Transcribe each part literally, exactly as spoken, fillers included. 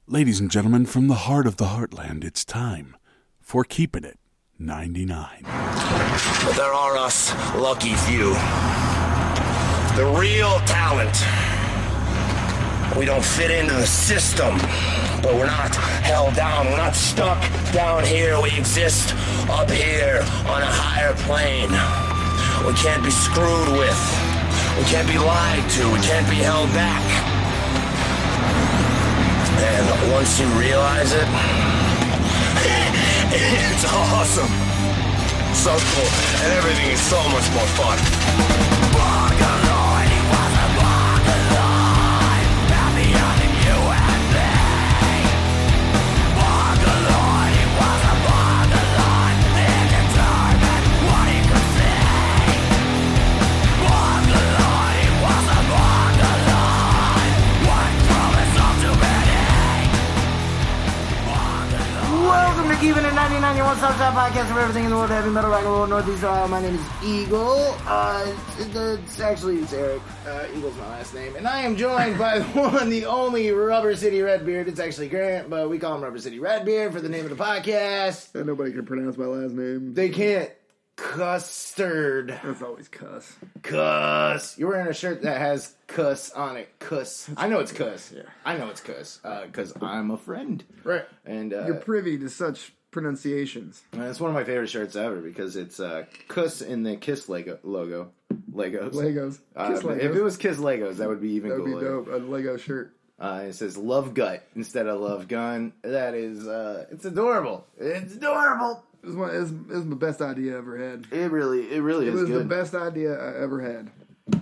Ladies and gentlemen, from the heart of the heartland, it's time for Keeping It ninety-nine. But there are us lucky few. The real talent. We don't fit into the system, but we're not held down. We're not stuck down here. We exist up here on a higher plane. We can't be screwed with. We can't be lied to. We can't be held back. And once you realize it, it's awesome. So cool. And everything is so much more fun. Bogaloid was a Bogaloid. Happier than you and me. Bogaloid was a Bogaloid. He determined what he could see. Bogaloid was a Bogaloid. One promise of too many. Welcome to Keeping It ninety-nine, your one-stop shop podcast for everything in the world, heavy metal, rock and roll, Northeast Ohio. My name is Eagle. Uh, it's, it's actually, it's Eric. Uh, Eagle's my last name. And I am joined by the one, the only Rubber City Redbeard. It's actually Grant, but we call him Rubber City Redbeard for the name of the podcast. And nobody can pronounce my last name. They can't. Custard. That's always cuss. Cuss. You're wearing a shirt that has cuss on it. Cuss. I know it's cuss. Yeah. I know it's cuss. Because uh, I'm a friend. Right. And uh, you're privy to such pronunciations. It's one of my favorite shirts ever because it's uh, Kuss in the Kiss Lego logo. Legos. Legos. Uh, Kiss Legos. If it was Kiss Legos, that would be even that would cooler. be dope. A Lego shirt. Uh, it says Love Gut instead of Love Gun. That is, uh, it's adorable. It's adorable. It was, one, it was, it was the best idea I ever had. It really, it really it is was good. the best idea I ever had.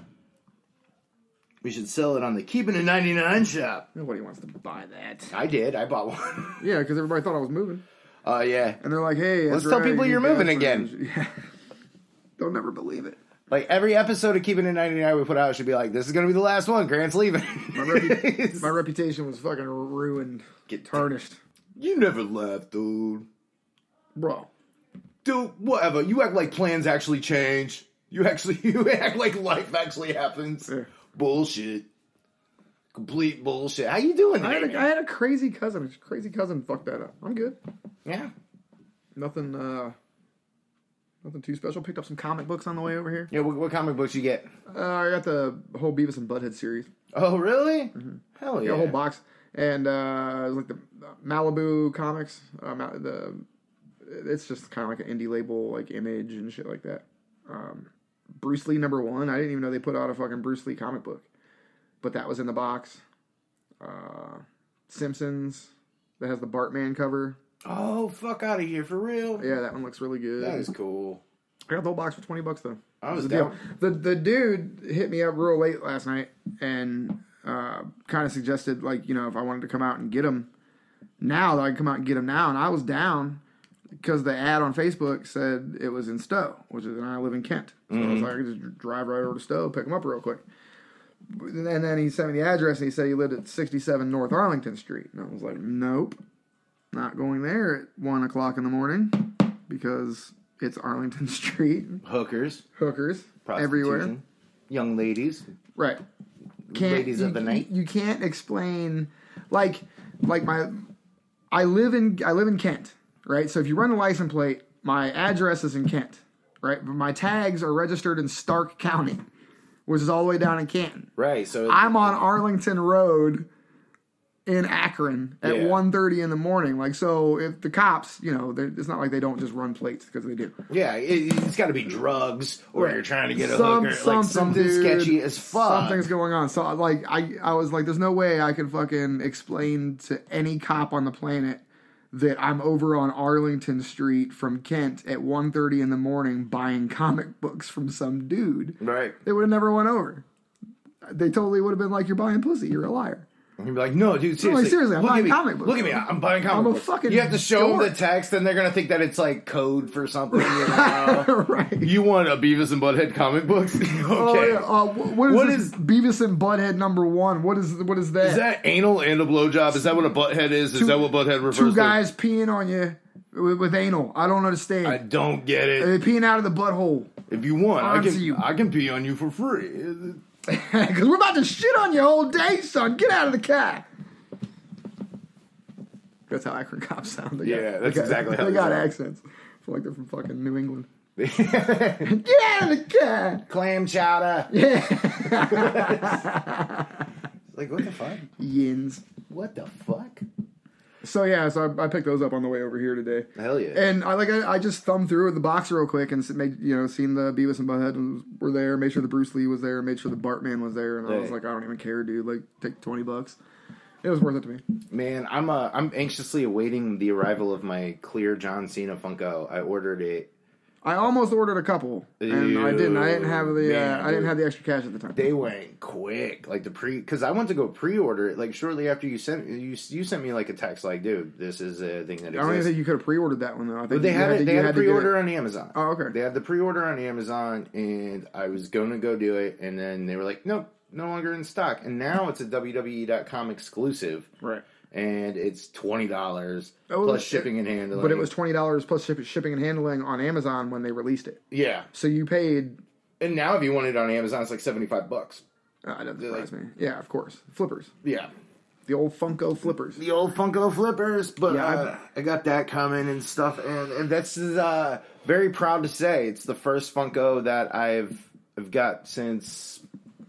We should sell it on the Keeping It ninety-nine shop. Nobody wants to buy that. I did. I bought one. Yeah, because everybody thought I was moving. Oh, uh, yeah. And they're like, hey, let's that's tell right, people you you're got moving footage. again. Yeah. They'll never believe it. Like, every episode of Keeping It ninety-nine we put out should be like, this is going to be the last one. Grant's leaving. My, repu- my reputation was fucking ruined. Get tarnished. You never left, dude. Bro. Dude, whatever. You act like plans actually change. You actually, you act like life actually happens. Yeah. Bullshit. Complete bullshit. How you doing I today, had, a, I had a crazy cousin. A crazy cousin fucked that up. I'm good. Yeah. Nothing, uh... Nothing too special. Picked up some comic books on the way over here. Yeah, what, what comic books you get? Uh, I got the whole Beavis and Butthead series. Oh, really? Mm-hmm. Hell I yeah. got a whole box. And uh, it was like the Malibu comics. Uh, the It's just kind of like an indie label, like Image and shit like that. Um, Bruce Lee number one. I didn't even know they put out a fucking Bruce Lee comic book. But that was in the box. Uh, Simpsons. That has the Bartman cover. Oh, fuck out of here, for real? Yeah, that one looks really good. That is cool. I got the whole box for twenty bucks though. I was the deal. down. The the dude hit me up real late last night and uh, kind of suggested, like, you know, if I wanted to come out and get him now, that I could come out and get him now. And I was down because the ad on Facebook said it was in Stowe, which is, and I live in Kent. So mm-hmm. I was like, I could just drive right over to Stowe, pick him up real quick. And then he sent me the address and he said he lived at sixty-seven North Arlington Street. And I was like, nope. Not going there at one o'clock in the morning because it's Arlington Street. Hookers. Hookers. Everywhere. Young ladies. Right. Can't, ladies you, of the night. You can't explain, like, like my, I live in, I live in Kent, right? So if you run the license plate, my address is in Kent, right? But my tags are registered in Stark County, which is all the way down in Canton. Right. So I'm on Arlington Road in Akron at yeah. one thirty in the morning. Like, so if the cops, you know, it's not like they don't just run plates because they do. Yeah, it, it's got to be drugs or right. you're trying to get a Some, hooker. Something, like something dude, sketchy as fuck. Something's going on. So, like, I, I was like, there's no way I could fucking explain to any cop on the planet that I'm over on Arlington Street from Kent at one thirty in the morning buying comic books from some dude. Right. They would have never went over. They totally would have been like, you're buying pussy. You're a liar. And you'd be like, no, dude, seriously. No, like, seriously, I'm look buying at comic me. books. Look at me. I'm buying comic I'm a books. fucking You have to show dork. them the text, and they're going to think that it's like code for something. You know? Right. You want a Beavis and Butthead comic books? Okay. Oh, yeah. uh, what is, What this is- Beavis and Butthead number one? What is what is that? Is that anal and a blowjob? Is that what a butthead is? Is Two- that what butthead refers Two to? guys peeing on you with, with anal. I don't understand. I don't get it. They're peeing out of the butthole. If you want, I Onto can, you. I can pee on you for free. Because we're about to shit on you all day, son. Get out of the car. That's how Akron cops sound. They Yeah, got, that's they got, exactly how they they got sound. accents. I feel like they're from fucking New England. Get out of the car! Clam chowder. Yeah. Like, what the fuck? Yins. What the fuck? So yeah, so I, I picked those up on the way over here today. Hell yeah. And I like I, I just thumbed through the box real quick and s- made you know seen the Beavis and Butthead was, were there, made sure the Bruce Lee was there, made sure the Bartman was there, and I was Right. like, I don't even care, dude. Like, take twenty bucks. It was worth it to me. Man, I'm uh, I'm anxiously awaiting the arrival of my clear John Cena Funko. I ordered it. I almost ordered a couple, and I didn't. I didn't have the. Man, uh, I didn't dude. have the extra cash at the time. They went quick, like the pre, because I went to go pre-order it. Like shortly after you sent you you sent me like a text, like, dude, this is a thing that I don't even exists. think you could have pre-ordered that one though. I think But they you had had it. to- They you had a to get pre-order it- on Amazon. Oh, okay. They had the pre-order on Amazon, and I was going to go do it, and then they were like, nope, no longer in stock. And now it's a W W E dot com exclusive, Right. and it's twenty dollars Oh, plus it- shipping and handling. But it was twenty dollars plus ship, shipping and handling on Amazon when they released it. yeah. So you paid. And now if you want it on Amazon, it's like seventy-five bucks. Uh, it doesn't They're surprise me. Yeah, of course. Flippers. Yeah. The old Funko flippers. The old Funko flippers, but Yeah, uh, I got that coming and stuff, and, and that's uh, very proud to say it's the first Funko that I've I've got since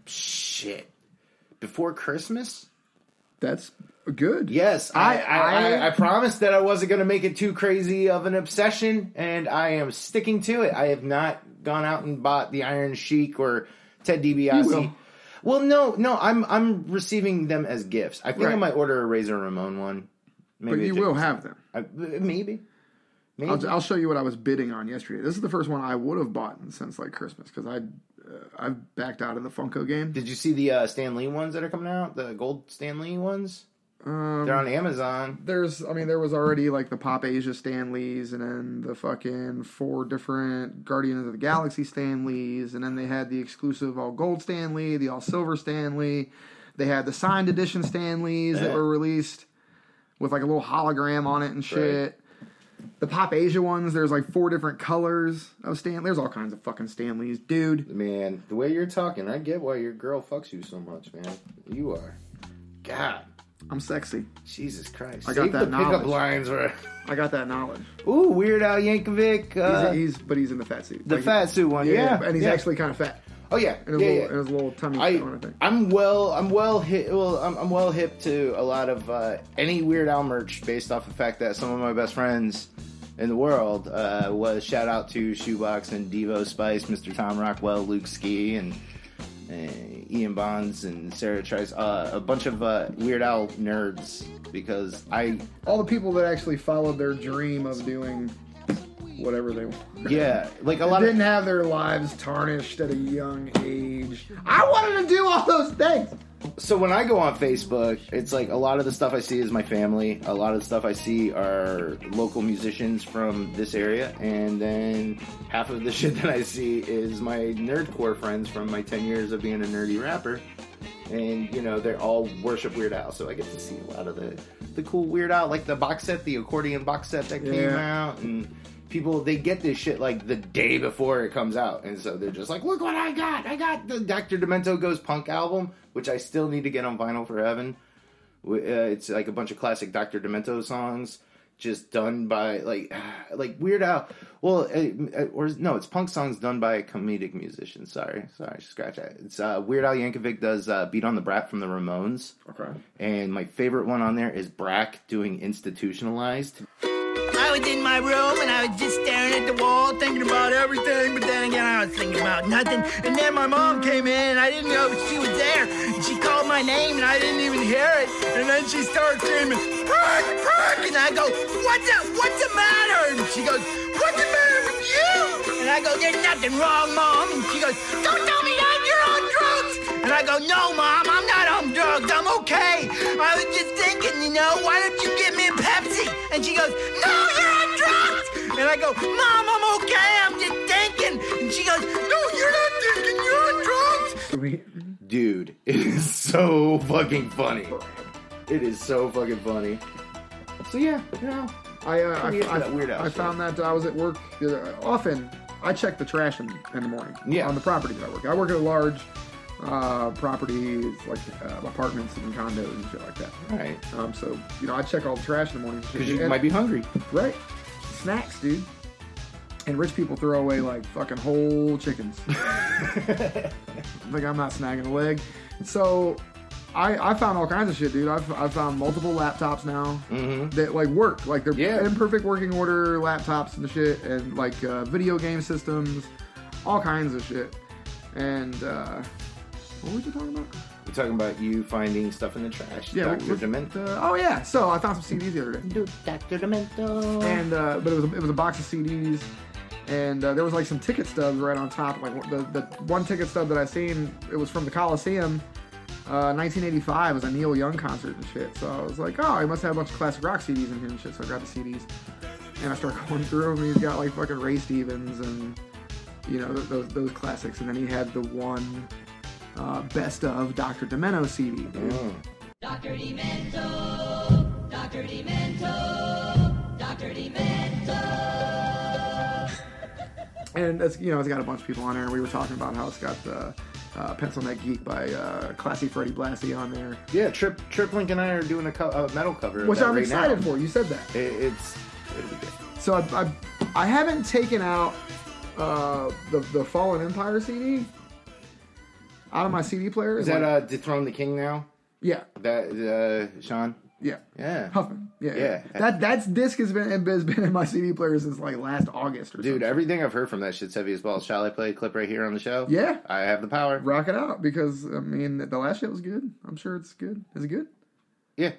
shit before Christmas. That's good. Yes, I I, I, I- I promised that I wasn't going to make it too crazy of an obsession, and I am sticking to it. I have not gone out and bought the Iron Sheik or Ted DiBiase. will. Well, no, no, I'm I'm receiving them as gifts. I think I Right. might order a Razor Ramon one. Maybe But you a will Jason. have them. I, maybe. Maybe. I'll, I'll show you what I was bidding on yesterday. This is the first one I would have bought since like Christmas because I uh, I've backed out of the Funko game. Did you see the uh, Stan Lee ones that are coming out? The gold Stan Lee ones? Um, They're on Amazon. There's, I mean, there was already like the Pop Asia Stanleys, and then the fucking four different Guardians of the Galaxy Stanleys, and then they had the exclusive all gold Stanley, the all silver Stanley. They had the signed edition Stanleys that Yeah. were released with like a little hologram on it and shit. The Pop Asia ones, there's like four different colors of Stan. There's all kinds of fucking Stanleys, dude. Man, the way you're talking, I get why your girl fucks you so much, man. You are. God. I'm sexy. Jesus Christ. I got Save that the pickup knowledge. lines for... I got that knowledge. Ooh, Weird Al Yankovic. Uh, he's, he's, but he's in the fat suit. the Like, fat suit one, yeah. and he's yeah. actually kind of fat. Oh, yeah. In his, yeah, little, yeah. in his little tummy I, one, I think. I'm well. I'm well hip. Well, I'm, I'm well hip to a lot of uh, any Weird Al merch based off the fact that some of my best friends in the world uh, was shout out to Shoebox and Devo Spice, Mister Tom Rockwell, Luke Ski, and uh, Ian Bonds and Sarah Trice. Uh, a bunch of uh, Weird Al nerds because I All the people that actually followed their dream of doing whatever they want. yeah like a They lot didn't of have their lives tarnished at a young age. I wanted to do all those things. So when I go on Facebook, it's like a lot of the stuff I see is my family. A lot of the stuff I see are local musicians from this area. And then half of the shit that I see is my nerdcore friends from my ten years of being a nerdy rapper. And, you know, they all worship Weird Al. So I get to see a lot of the, the cool Weird Al, like the box set, the accordion box set that came Yeah. out. And people, they get this shit like the day before it comes out. And so they're just like, look what I got. I got the Doctor Demento Goes Punk album, which I still need to get on vinyl for Evan. Uh, it's like a bunch of classic Doctor Demento songs just done by like like Weird Al. Well, uh, or no, it's punk songs done by a comedic musician. Sorry, sorry, scratch that. It's uh, Weird Al Yankovic does uh, "Beat on the Brat" from the Ramones. Okay. And my favorite one on there is Brack doing "Institutionalized." I was in my room and I was just staring at the wall thinking about everything, but then again I was thinking about nothing. And then my mom came in and I didn't know she was there. And she called my name and I didn't even hear it. And then she started screaming, "Perk, Perk!" And I go, what's the, what's the matter? And she goes, what's the matter with you? And I go, there's nothing wrong, Mom. And she goes, don't tell me that, you're on drugs. And I go, no, Mom, I'm not on drugs. I'm okay. I was just thinking, you know, why don't you give me a Pepsi? And she goes, no, you're on drugs. And I go, Mom, I'm okay. I'm just thinking. And she goes, no, you're not thinking. You're on drugs. Dude, it is so fucking funny. It is so fucking funny. So yeah, you know. I uh, I, Pretty into I, that Weird Al I shit. found that I was at work the other- often. I check the trash in, in the morning Yeah. on the property that I work. I work at a large uh, properties, like uh, apartments and condos and shit like that. Right. Um, so, you know, I check all the trash in the morning. Because you And- might be hungry. Right. Snacks, dude. And rich people throw away, like, fucking whole chickens. Like, I'm not snagging a leg. So, I, I found all kinds of shit, dude. I've, I've found multiple laptops now Mm-hmm. that, like, work. Like, they're Yeah. in perfect working order laptops and shit. And, like, uh, video game systems. All kinds of shit. And, uh... what were you talking about? We're talking about you finding stuff in the trash. Yeah, Doctor what- Demento. Uh, oh, yeah. So, I found some C Ds the other day. Doctor Demento. And uh, but it was a, it was a box of C Ds, and uh, there was like some ticket stubs right on top. Like the the one ticket stub that I seen, it was from the Coliseum, uh, nineteen eighty-five. It was a Neil Young concert and shit. So I was like, oh, he must have a bunch of classic rock C Ds in here and shit. So I grabbed the C Ds, and I started going through them. And he's got like fucking Ray Stevens and you know th- those those classics. And then he had the one uh, best of Doctor Demento C D. Dude. Mm. Doctor Demento, Doctor Demento, Doctor Demento. And it's, you know, it's got a bunch of people on there, and we were talking about how it's got the uh, Pencil Neck Geek by uh, Classy Freddie Blassie on there, Yeah, Trip Trip Link and I are doing a, co- a metal cover of which that I'm right excited now. for. You said that. It, it's it'll be good. So I, I, I haven't taken out uh, the the Fallen Empire C D out of my C D player. Is that uh, Dethrone the King now? yeah, That uh, Sean? yeah, Yeah. Huffman. Yeah, yeah. Yeah. That that's disc has been has been in my C D player since like last August or Dude, something. everything I've heard from that shit's heavy as balls. Shall I play a clip right here on the show? Yeah. I have the power. Rock it out because I mean the last shit was good. I'm sure it's good. Is it good? Yeah.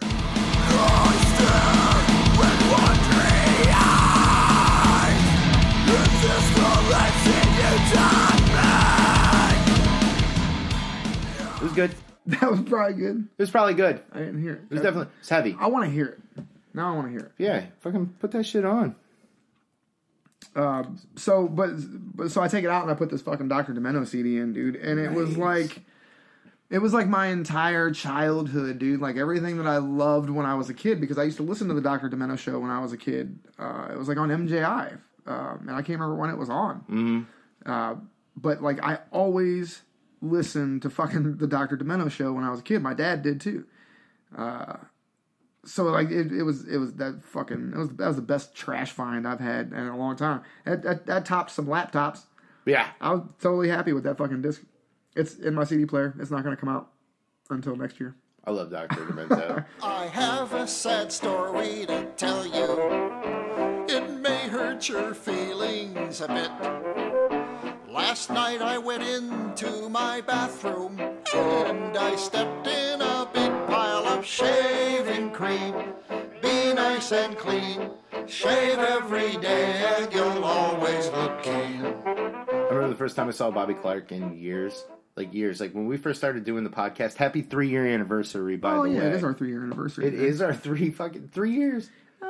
It was good. That was probably good. It was probably good. I didn't hear it. It was definitely it's heavy. I want to hear it. Now I want to hear it. Yeah, fucking put that shit on. Um, so, but, but so I take it out and I put this fucking Doctor Demento C D in, dude, and it was Nice. like, it was like my entire childhood, dude. Like everything that I loved when I was a kid, because I used to listen to the Doctor Demento show when I was a kid. Uh, it was like on M J I, um, and I can't remember when it was on. Mm-hmm. Uh, but like I always listened to fucking the Doctor Demento show when I was a kid. My dad did too. Uh, So like it, it was it was that fucking it was that was the best trash find I've had in a long time. That that, that topped some laptops. Yeah. I was totally happy with that fucking disc. It's in my C D player. It's not going to come out until next year. I love Doctor Demento. I have a sad story to tell you. It may hurt your feelings a bit. Last night I went into my bathroom and I stepped in a big pile of shaving cream. Be nice and clean. Shave every day and you'll always look keen. I remember the first time I saw Bobby Clark in years. Like years. Like when we first started doing the podcast. Happy three year anniversary, by oh the yeah, way. it is our three year anniversary. It is our three fucking three years.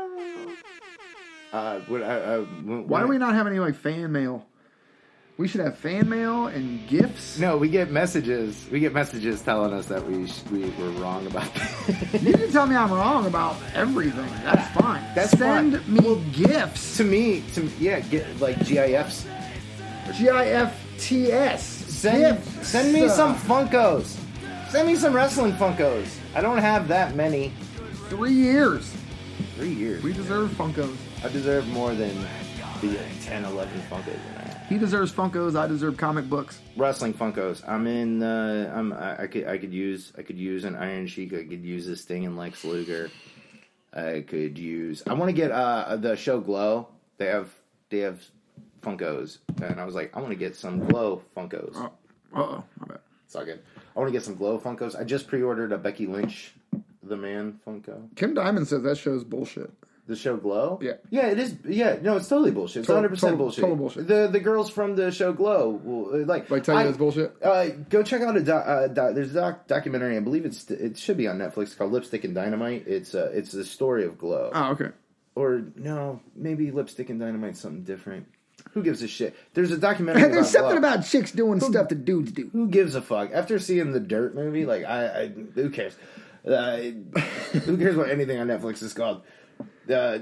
Uh, what, uh, uh, when, Why do we not have any like fan mail? We should have fan mail and gifts. No, we get messages. We get messages telling us that we sh- we were wrong about that. You can tell me I'm wrong about everything. That's fine. That's Send fine. me gifts. to me, to yeah, get like GIFs. G I F T S. Send Gifts. send me Uh, some Funkos. Send me some wrestling Funkos. I don't have that many. Three years. Three years. We deserve Funkos. I deserve more than the ten, eleven Funkos in there. He deserves Funkos. I deserve comic books. Wrestling Funkos. I'm in. Uh, I'm. I, I could. I could use. I could use an Iron Sheik. I could use this Sting and Lex Luger. I could use. I want to get uh, the show Glow. They have. They have Funkos, and I was like, I want to get some Glow Funkos. Uh oh, my bad. It's all good. I want to get some Glow Funkos. I just pre-ordered a Becky Lynch, the Man Funko. Kim Diamond says that show's bullshit. The show Glow? Yeah. Yeah, it is. Yeah, no, it's totally bullshit. It's Total- one hundred percent total- bullshit. total bullshit. The the girls from the show Glow will, like... Like tell you I- it's bullshit? Uh, go check out a doc, uh, doc, there's a doc, documentary. I believe it's it should be on Netflix called Lipstick and Dynamite. It's uh, it's the story of Glow. Oh, okay. Or no, maybe Lipstick and Dynamite's something different. Who gives a shit? There's a documentary. There's about something Glow. about chicks doing stuff that dudes do. Who gives a fuck? After seeing the Dirt movie, like I, I who cares? Uh, who cares what anything on Netflix is called? Uh,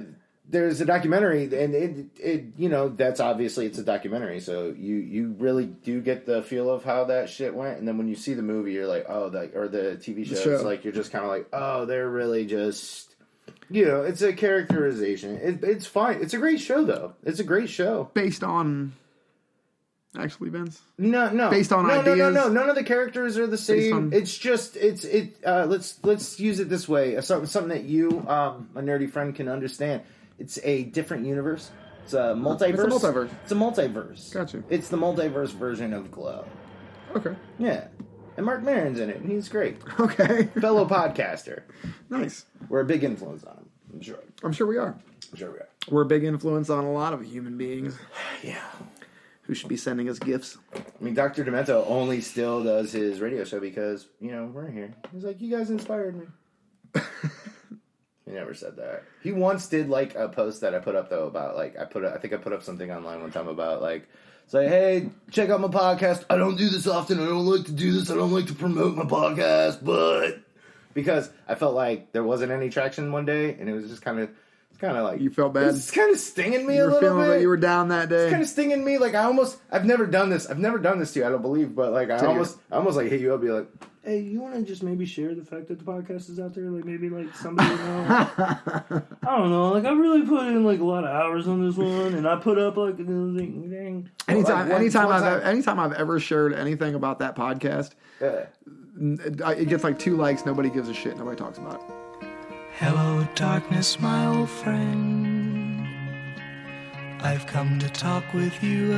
there's a documentary, and it, it, you know, that's obviously it's a documentary, so you, you really do get the feel of how that shit went, and then when you see the movie, you're like, oh, that, or the T V show, show. it's like, you're just kind of like, oh, they're really just, you know, it's a characterization. It, it's fine. It's a great show, though. It's a great show. Based on actual events? No, no. Based on no, ideas? No, no, no. None of the characters are the same. on- It's just, it's, it, uh, let's, let's use it this way. Something, something that you, um, a nerdy friend, can understand. It's a different universe. It's a multiverse. It's a multiverse. It's a multiverse. Gotcha. It's the multiverse version of Glow. Okay. Yeah. And Mark Maron's in it, and he's great. Okay. Fellow podcaster. Nice. We're a big influence on him. I'm sure. I'm sure we are. I'm sure we are. We're a big influence on a lot of human beings Yeah. who should be sending us gifts. I mean, Doctor Demento only still does his radio show because, you know, we're here. He's like, you guys inspired me. He never said that. He once did, like, a post that I put up, though, about, like, I put, I think I put up something online one time about, like, say, hey, check out my podcast. I don't do this often. I don't like to do this. I don't like to promote my podcast, but... Because I felt like there wasn't any traction one day, and it was just kind of, it's kind of like... You felt bad? It's kind of stinging me You a were little feeling bit. that you were down that day. It's kind of stinging me. Like, I almost, I've never done this. I've never done this to you, I don't believe, but, like, I To you. almost, I almost, like, hit you up and be like, hey, you want to just maybe share the fact that the podcast is out there? Like, maybe, like, somebody you know? I don't know. Like, I really put in, like, a lot of hours on this one, and I put up, like, a thing. thing. Anytime, Like, one- anytime one I've time- anytime I've ever shared anything about that podcast, Yeah. it gets like two likes. Nobody gives a shit. Nobody talks about it. Hello, darkness, my old friend. I've come to talk with you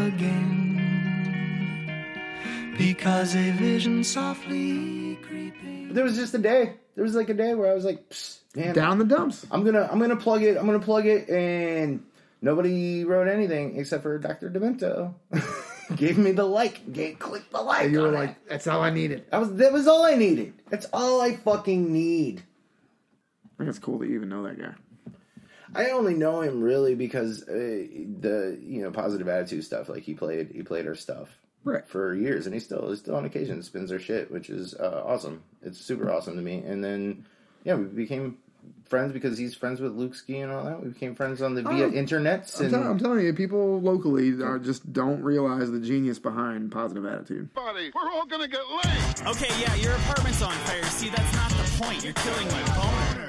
again. Because a vision softly creeping. There was just a day. There was, like, a day where I was like, Psst, man, Down the dumps. I'm gonna, I'm gonna plug it. I'm gonna plug it, and nobody wrote anything except for Doctor Demento. Gave me the like. Gave, click the like. And you were on like, it. that's all I needed. That was that was all I needed. That's all I fucking need. I think it's cool that you even know that guy. I only know him really because uh, the you know positive attitude stuff. Like he played he played our stuff Right. for years, and he still he still on occasion spins our shit, which is uh, awesome. It's super awesome to me. And then yeah, we became friends because he's friends with Luke Ski and all that. We became friends on the via Oh, internets. I'm, And tell- I'm telling you, people locally are just don't realize the genius behind positive attitude. Buddy, we're all gonna get laid. Okay, yeah, your apartment's on fire. See, that's not the point. You're killing my boner.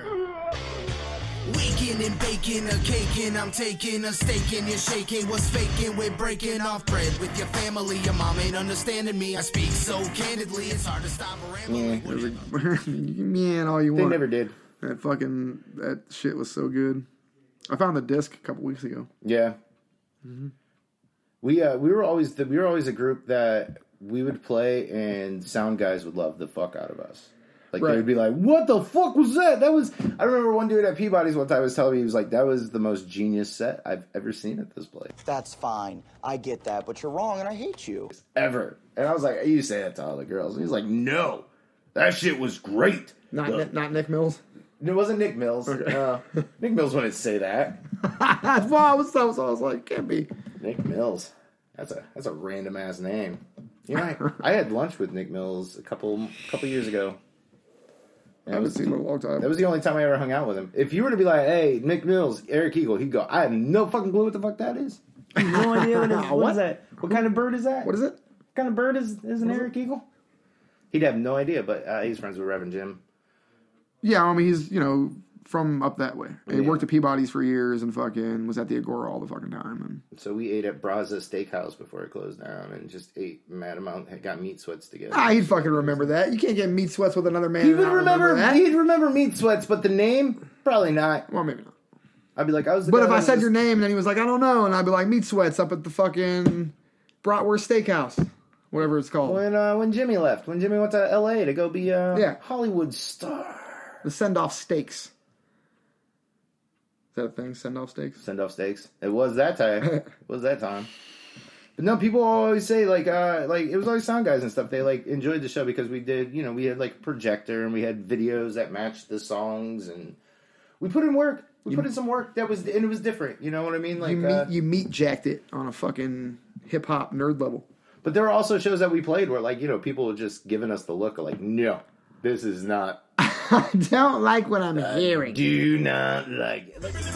Waking and baking a cake and I'm taking a steak and you're shaking what's faking. We're breaking off bread with your family. Your mom ain't understanding me. I speak so candidly, it's hard to stop rambling. It was like, you can mean all you they want. never did. That fucking that shit was so good. I found the disc a couple weeks ago. Yeah. Mm-hmm. We uh we were always the, we were always a group that we would play and sound guys would love the fuck out of us. Like Right. they would be like, "What the fuck was that?" That was I remember one dude at Peabody's one time was telling me, he was like, "That was the most genius set I've ever seen at this place That's fine. I get that, but you're wrong and I hate you. ever." And I was like, "You say that to all the girls?" And he's like, "No, that shit was great." Not The- Ni- not Nick Mills. it wasn't Nick Mills. Uh, Nick Mills wouldn't say that. That's why I was so, so I was like, can't be. Nick Mills. That's a that's a random ass name. You know, I, I had lunch with Nick Mills a couple couple years ago. I haven't seen him in a long time. That was the only time I ever hung out with him. If you were to be like, "Hey, Nick Mills, Eric Eagle," he'd go, "I have no fucking clue what the fuck that is." No idea what, it is. what What? is that? What kind of bird is that? What is it? What kind of bird is, is an Eric Eagle? He'd have no idea, but uh, he's friends with Reverend Jim. Yeah, I mean, he's, you know, from up that way. He Yeah. worked at Peabody's for years and fucking was at the Agora all the fucking time. And So we ate at Braza Steakhouse before it closed down, and just ate mad amount. Got meat sweats together. ah, he'd fucking remember that. You can't get meat sweats with another man. He and would not remember. that. He'd remember meat sweats, but the name probably not. Well, maybe not. I'd be like, I was. The But guy if that I was said just- your name and then he was like, I don't know, and I'd be like, meat sweats up at the fucking Bratwurst Steakhouse, whatever it's called. when uh, when Jimmy left, when Jimmy went to L A to go be a Yeah. Hollywood star. The send off steaks. Is that a thing? Send off steaks? Send off steaks. It was that time. It was that time. But no, people always say like, uh, like it was always sound guys and stuff. They like enjoyed the show because we did, you know, we had like projector and we had videos that matched the songs and we put in work. We You- put in some work that was, and it was different. You know what I mean? Like, you, meet, uh, you meat jacked it on a fucking hip hop nerd level. but there were also shows that we played where like, you know, people were just giving us the look of like, no, this is not, I don't like what I'm I hearing. do not like it. Like,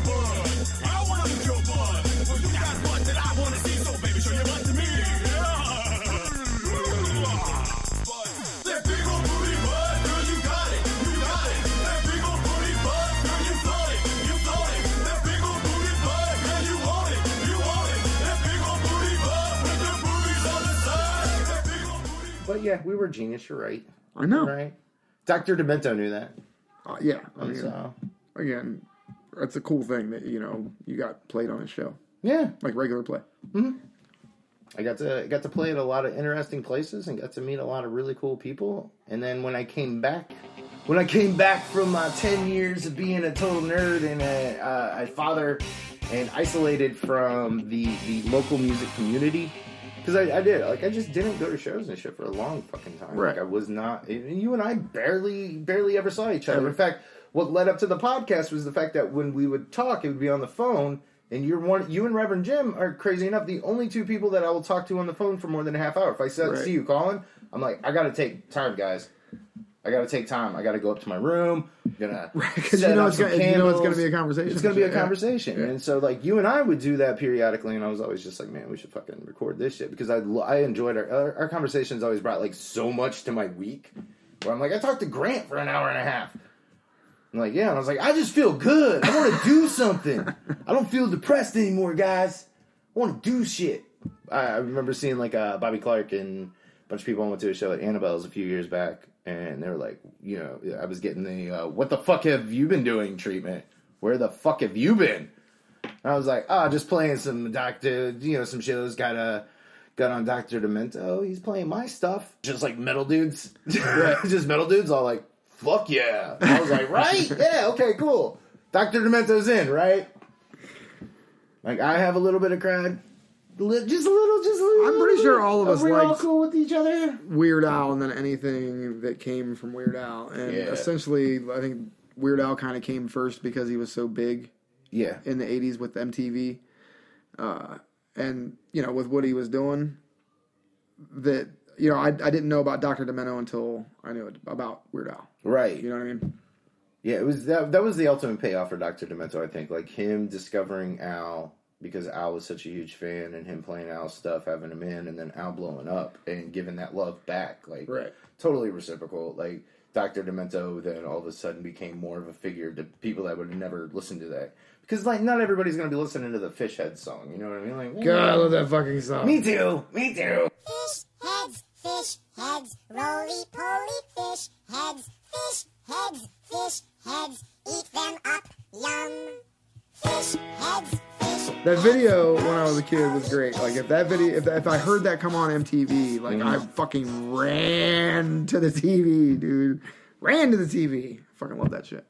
But yeah, we were genius. You're right. I know. Right. Doctor Demento knew that. Uh, yeah. I And mean, so, again, it's a cool thing that, you know, you got played on his show. yeah, Like regular play. I got to got to play at a lot of interesting places and got to meet a lot of really cool people. And then when I came back, when I came back from my ten years of being a total nerd and a, uh, a father, and isolated from the the local music community. Because I, I did, like, I just didn't go to shows and shit for a long fucking time. Right. Like, I was not, and you and I barely, barely ever saw each other. Ever. In fact, what led up to the podcast was the fact that when we would talk, it would be on the phone, and you're one, you and Reverend Jim are, crazy enough, the only two people that I will talk to on the phone for more than a half hour. If I said, Right. see you calling, I'm like, I gotta take time, guys. I gotta take time. I gotta go up to my room. I'm gonna Because set you know up it's some gonna, you know it's candles. going to be a conversation. It's going to be a Yeah. conversation. Yeah. And so, like, you and I would do that periodically, and I was always just like, man, we should fucking record this shit. Because I, I enjoyed our, our, our conversations always brought, like, so much to my week. Where I'm like, I talked to Grant for an hour and a half. I'm like, yeah. And I was like, I just feel good. I want to do something. I don't feel depressed anymore, guys. I want to do shit. I, I remember seeing, like, uh, Bobby Clark and a bunch of people went to a show at Annabelle's a few years back. And they were like, you know, I was getting the, uh, what the fuck have you been doing treatment? Where the fuck have you been? And I was like, ah, oh, just playing some Doctor, you know, some shows. Got a, got on Doctor Demento. He's playing my stuff. Just like metal dudes. Just metal dudes all like, fuck yeah. And I was like, right? Yeah, okay, cool. Doctor Demento's in, right? Like, I have a little bit of cred. Li- Just a little, just a little. I'm pretty sure all of us We're all liked cool with each other. Weird Al and then anything that came from Weird Al. And Yeah. essentially, I think Weird Al kind of came first because he was so big Yeah. in the eighties with M T V. Uh, and, you know, with what he was doing, that, you know, I, I didn't know about Doctor Demento until I knew about Weird Al. Right. You know what I mean? Yeah, it was that. That was the ultimate payoff for Doctor Demento, I think. Like him discovering Al because Al was such a huge fan, and him playing Al's stuff, having him in, and then Al blowing up and giving that love back, like Right. totally reciprocal. Like Doctor Demento then all of a sudden became more of a figure to people that would have never listened to that, because like not everybody's gonna be listening to the Fish Head song. You know what I mean? Like, God, I love that fucking song. Me too. Me too. Fish heads, fish heads, roly poly fish heads, fish heads, fish heads, eat them up, yum. Fish heads, fish That video when I was a kid was great. Like if that video, if, if I heard that come on M T V, like I fucking ran to the T V, dude. Ran to the T V. Fucking love that shit.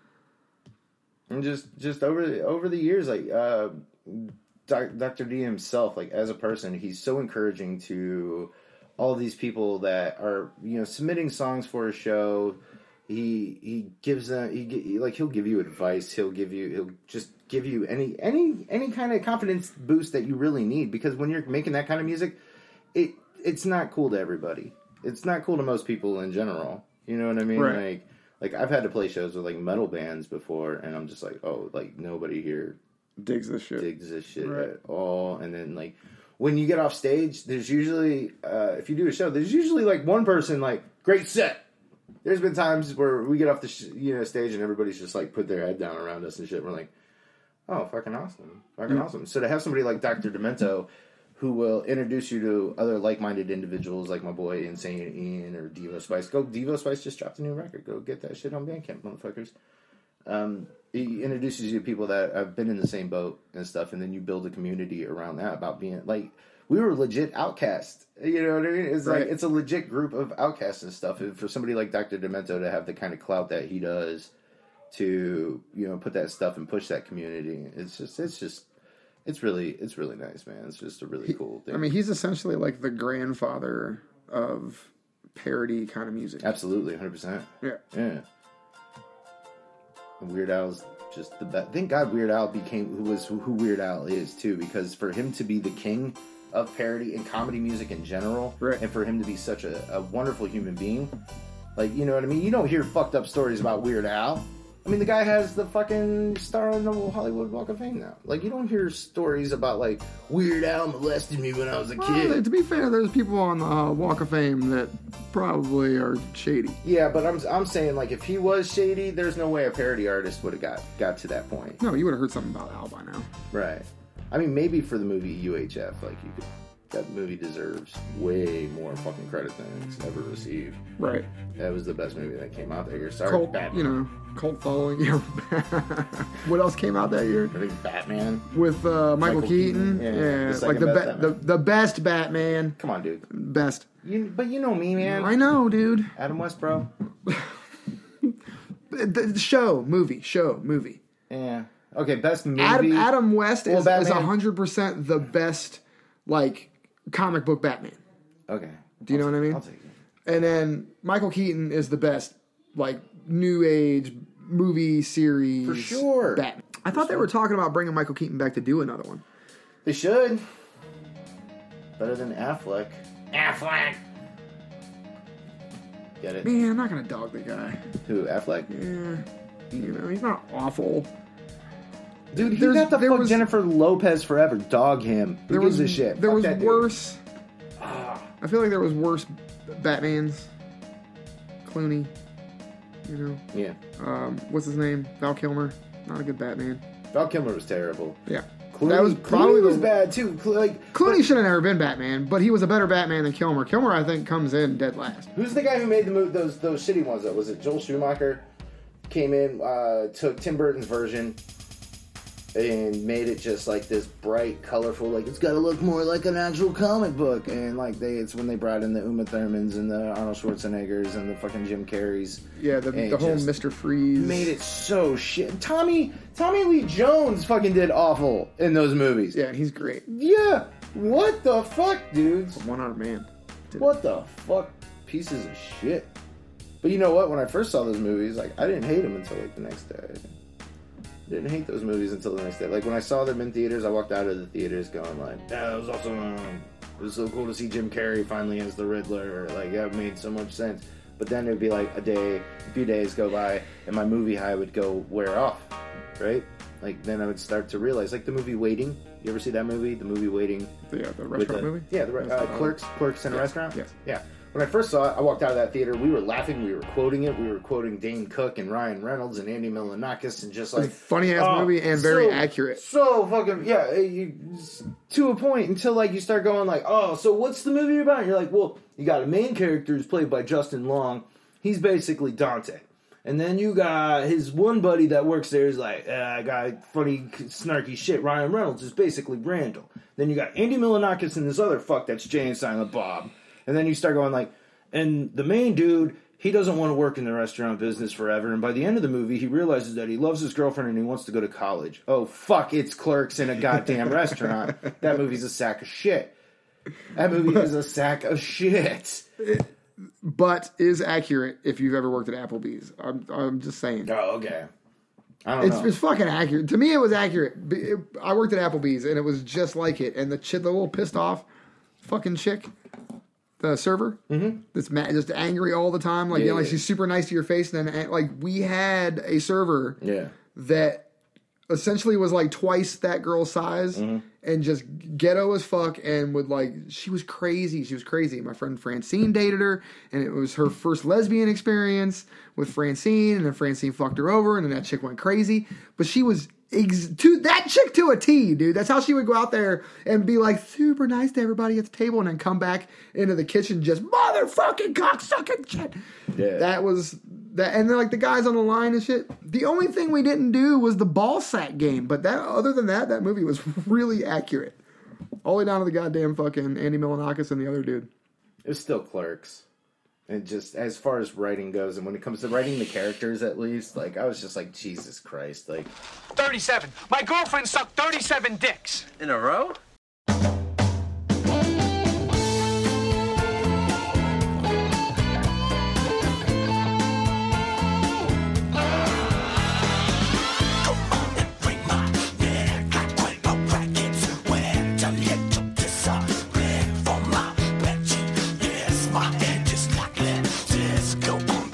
And just, just over the, over the years, like uh, Doc, Doctor D himself, like as a person, he's so encouraging to all these people that are, you know, submitting songs for a show. He he gives them he, he like he'll give you advice. He'll give you he'll just give you any any any kind of confidence boost that you really need, because when you're making that kind of music, it it's not cool to everybody. It's not cool to most people in general. You know what I mean? Right. Like. Like, I've had to play shows with, like, metal bands before, and I'm just like, oh, like, nobody here Digs this shit. digs this shit Right. at all. And then, like, when you get off stage, there's usually, uh, if you do a show, there's usually, like, one person, like, great set. There's been times where we get off the sh- you know stage and everybody's just, like, put their head down around us and shit. We're like, oh, fucking awesome. Fucking Yeah. awesome. So to have somebody like Doctor Demento who will introduce you to other like-minded individuals like my boy Insane Ian or Devo Spice. Go, Devo Spice just dropped a new record. Go get that shit on Bandcamp, motherfuckers. Um, he introduces you to people that have been in the same boat and stuff, and then you build a community around that about being, like, we were legit outcasts. You know what I mean? It's Right. like, it's a legit group of outcasts and stuff. And for somebody like Doctor Demento to have the kind of clout that he does to, you know, put that stuff and push that community, it's just, it's just, It's really, it's really nice, man. It's just a really He- cool thing. I mean, he's essentially like the grandfather of parody kind of music. Absolutely, one hundred percent. Yeah. Yeah. And Weird Al's just the best. Thank God Weird Al became who was who Weird Al is too, because for him to be the king of parody and comedy music in general, Right. and for him to be such a, a wonderful human being, Like, you know what I mean? You don't hear fucked up stories about Weird Al. I mean, the guy has the fucking star on the Hollywood Walk of Fame now. Like, you don't hear stories about, like, Weird Al molested me when I was a kid. Well, to be fair, there's people on the uh, Walk of Fame that probably are shady. Yeah, but I'm I'm saying, like, if he was shady, there's no way a parody artist would have got, got to that point. No, you would have heard something about Al by now. Right. I mean, maybe for the movie U H F, like, you could... That movie deserves way more fucking credit than it's ever received. Right. That was the best movie that came out that year. Sorry, Cult, Batman. you know, cult following. Yeah. What else came out that year? I think Batman. With uh, Michael, Michael Keaton. Keaton. Yeah, yeah. the like the, best be- the the best Batman. Come on, dude. Best. You, but you know me, man. I know, dude. Adam West, bro. the, the show, movie, show, movie. Yeah. Okay, best movie. Adam, Adam West well, is, is one hundred percent the best, like, comic book Batman. Okay. Do you I'll know what I mean? I'll take it. And then Michael Keaton is the best, like, new age movie series. For sure. Batman. I thought they were talking about bringing Michael Keaton back to do another one. They should. Better than Affleck. Affleck! Get it? Man, I'm not going to dog the guy. Who, Affleck? Yeah. You know, he's not awful. Dude, he There's- got to there fuck was- Jennifer Lopez forever. Dog him. Who There gives was a shit? There Fuck was that dude. worse. I feel like there was worse Batmans. Clooney. You know. Yeah. Um, what's his name? Val Kilmer. Not a good Batman. Val Kilmer was terrible. Yeah. Clooney, That was probably Clooney was the- bad too. Cl- Like, Clooney should have never been Batman, but he was a better Batman than Kilmer. Kilmer, I think, comes in dead last. who's the guy who made the mo- those those shitty ones? Though was it Joel Schumacher? Came in, uh, took Tim Burton's version, and made it just like this bright, colorful. Like it's got to look more like an actual comic book. And like they, it's when they brought in the Uma Thurmans and the Arnold Schwarzeneggers and the fucking Jim Carreys. Yeah, the, And the whole just Mister Freeze. Made it so shit. Tommy Tommy Lee Jones fucking did awful in those movies. Yeah, he's great. Yeah. What the fuck, dudes? One-armed man. What the fuck? Pieces of shit. But you know what? When I first saw those movies, like I didn't hate them until like the next day. Didn't hate those movies until the next day. Like when I saw them in theaters, I walked out of the theaters going like, "Yeah, that was awesome. Um, it was so cool to see Jim Carrey finally as the Riddler." Like that made so much sense. But then it'd be like a day, a few days go by, and my movie high would go wear off, right? Like then I would start to realize, like the movie Waiting. You ever see that movie? The movie Waiting. Yeah, the with restaurant the- movie? Yeah, the re- uh, Clerks. Clerks in a Yes, restaurant. yes. Yeah. When I first saw it, I walked out of that theater. We were laughing. We were quoting it. We were quoting Dane Cook and Ryan Reynolds and Andy Milonakis and just like funny ass oh, movie and very so- accurate. So fucking yeah, you, to a point until like you start going like, oh, so what's the movie about? And you're like, well, you got a main character who's played by Justin Long. He's basically Dante. And then you got his one buddy that works there is like, uh, I got funny, snarky shit. Ryan Reynolds is basically Randall. Then you got Andy Milonakis and this other fuck that's Jay and Silent Bob. And then you start going like, and the main dude, he doesn't want to work in the restaurant business forever. And by the end of the movie, he realizes that he loves his girlfriend and he wants to go to college. Oh, fuck, it's Clerks in a goddamn restaurant. That movie's a sack of shit. That movie is a sack of shit. But is accurate if you've ever worked at Applebee's. I'm, I'm just saying. Oh, okay. I don't It's, know. it's fucking accurate. To me, it was accurate. B- it- I worked at Applebee's, and it was just like it. And the chick, the little pissed off fucking chick, the server, mm-hmm. that's mad, just angry all the time. Like, Yeah, you know, like yeah. she's super nice to your face. And then, like, we had a server Yeah. that essentially was like twice that girl's size Mm-hmm. and just ghetto as fuck and would like, she was crazy. She was crazy. My friend Francine dated her, and it was her first lesbian experience with Francine, and then Francine fucked her over, and then that chick went crazy. But she was ex- to that chick to a T, dude. That's how she would go out there and be like super nice to everybody at the table, and then come back into the kitchen just motherfucking cocksucking shit. Yeah. That was that, and then like the guys on the line and shit. The only thing we didn't do was the ball sack game, but that other than that, that movie was really accurate, all the way down to the goddamn fucking Andy Milonakis and the other dude. It was still Clerks. And just as far as writing goes, and when it comes to writing the characters, at least, like I was just like, Jesus Christ, like thirty-seven. My girlfriend sucked thirty-seven dicks. In a row? Go on.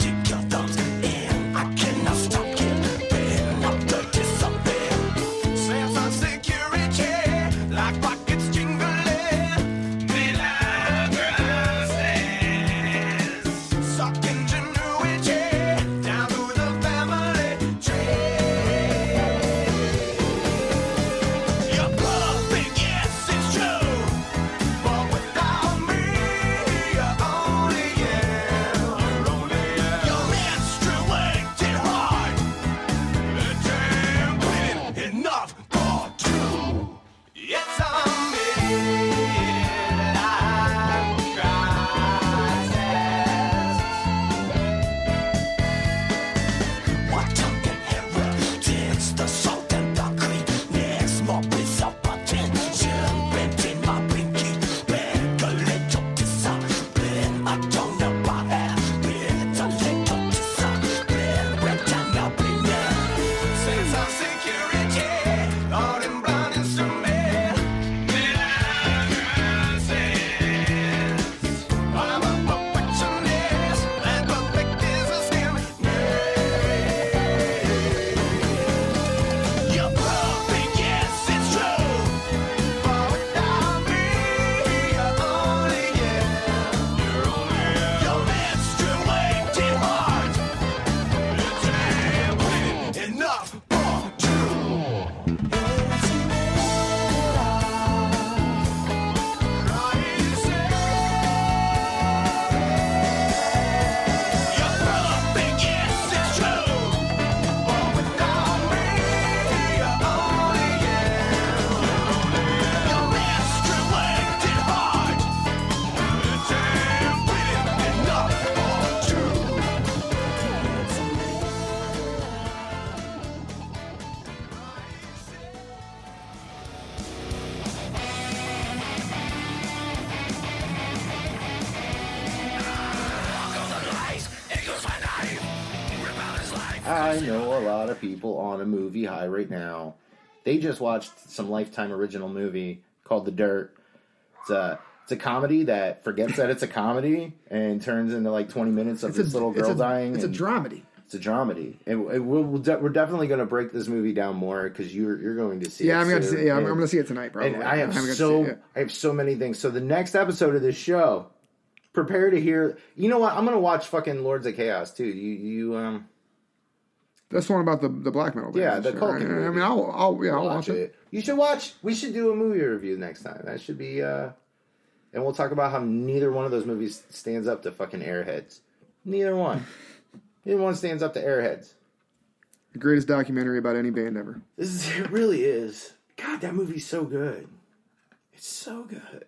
I know a lot of people on a movie high right now. They just watched some Lifetime original movie called The Dirt. It's a it's a comedy that forgets that it's a comedy and turns into like twenty minutes of It's this a- little girl it's a- dying. it's a and dramedy. It's a dramedy, and it, we'll, we'll de- we're definitely going to break this movie down more because you're you're going to see. Yeah, it I'm going to soon. see. Yeah, I'm, And- I'm going to see it tonight, probably. And I have haven't got to so see it yet. I have so many things. So the next episode of this show, prepare to hear. You know what? I'm gonna watch fucking Lords of Chaos too. You you um. That's the one about the the black metal. Yeah, band, the sure. Culkin I, I movie. mean, I'll, I'll yeah, I'll Watch watch it. it. You should watch. We should do a movie review next time. That should be. uh And we'll talk about how neither one of those movies stands up to fucking Airheads. Neither one. Neither one stands up to Airheads. The greatest documentary about any band ever. This is, it really is. God, that movie's so good. It's so good.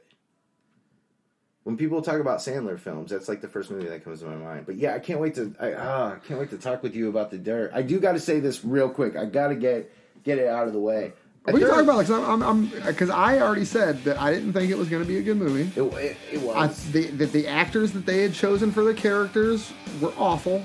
When people talk about Sandler films, that's like the first movie that comes to my mind. But yeah, I can't wait to. I ah, I can't wait to talk with you about The Dirt. I do got to say this real quick. I got to get get it out of the way. What are you talking about? Because I'm, I'm, because I already said that I didn't think it was going to be a good movie. It, it, it was. I, the, that the actors that they had chosen for the characters were awful.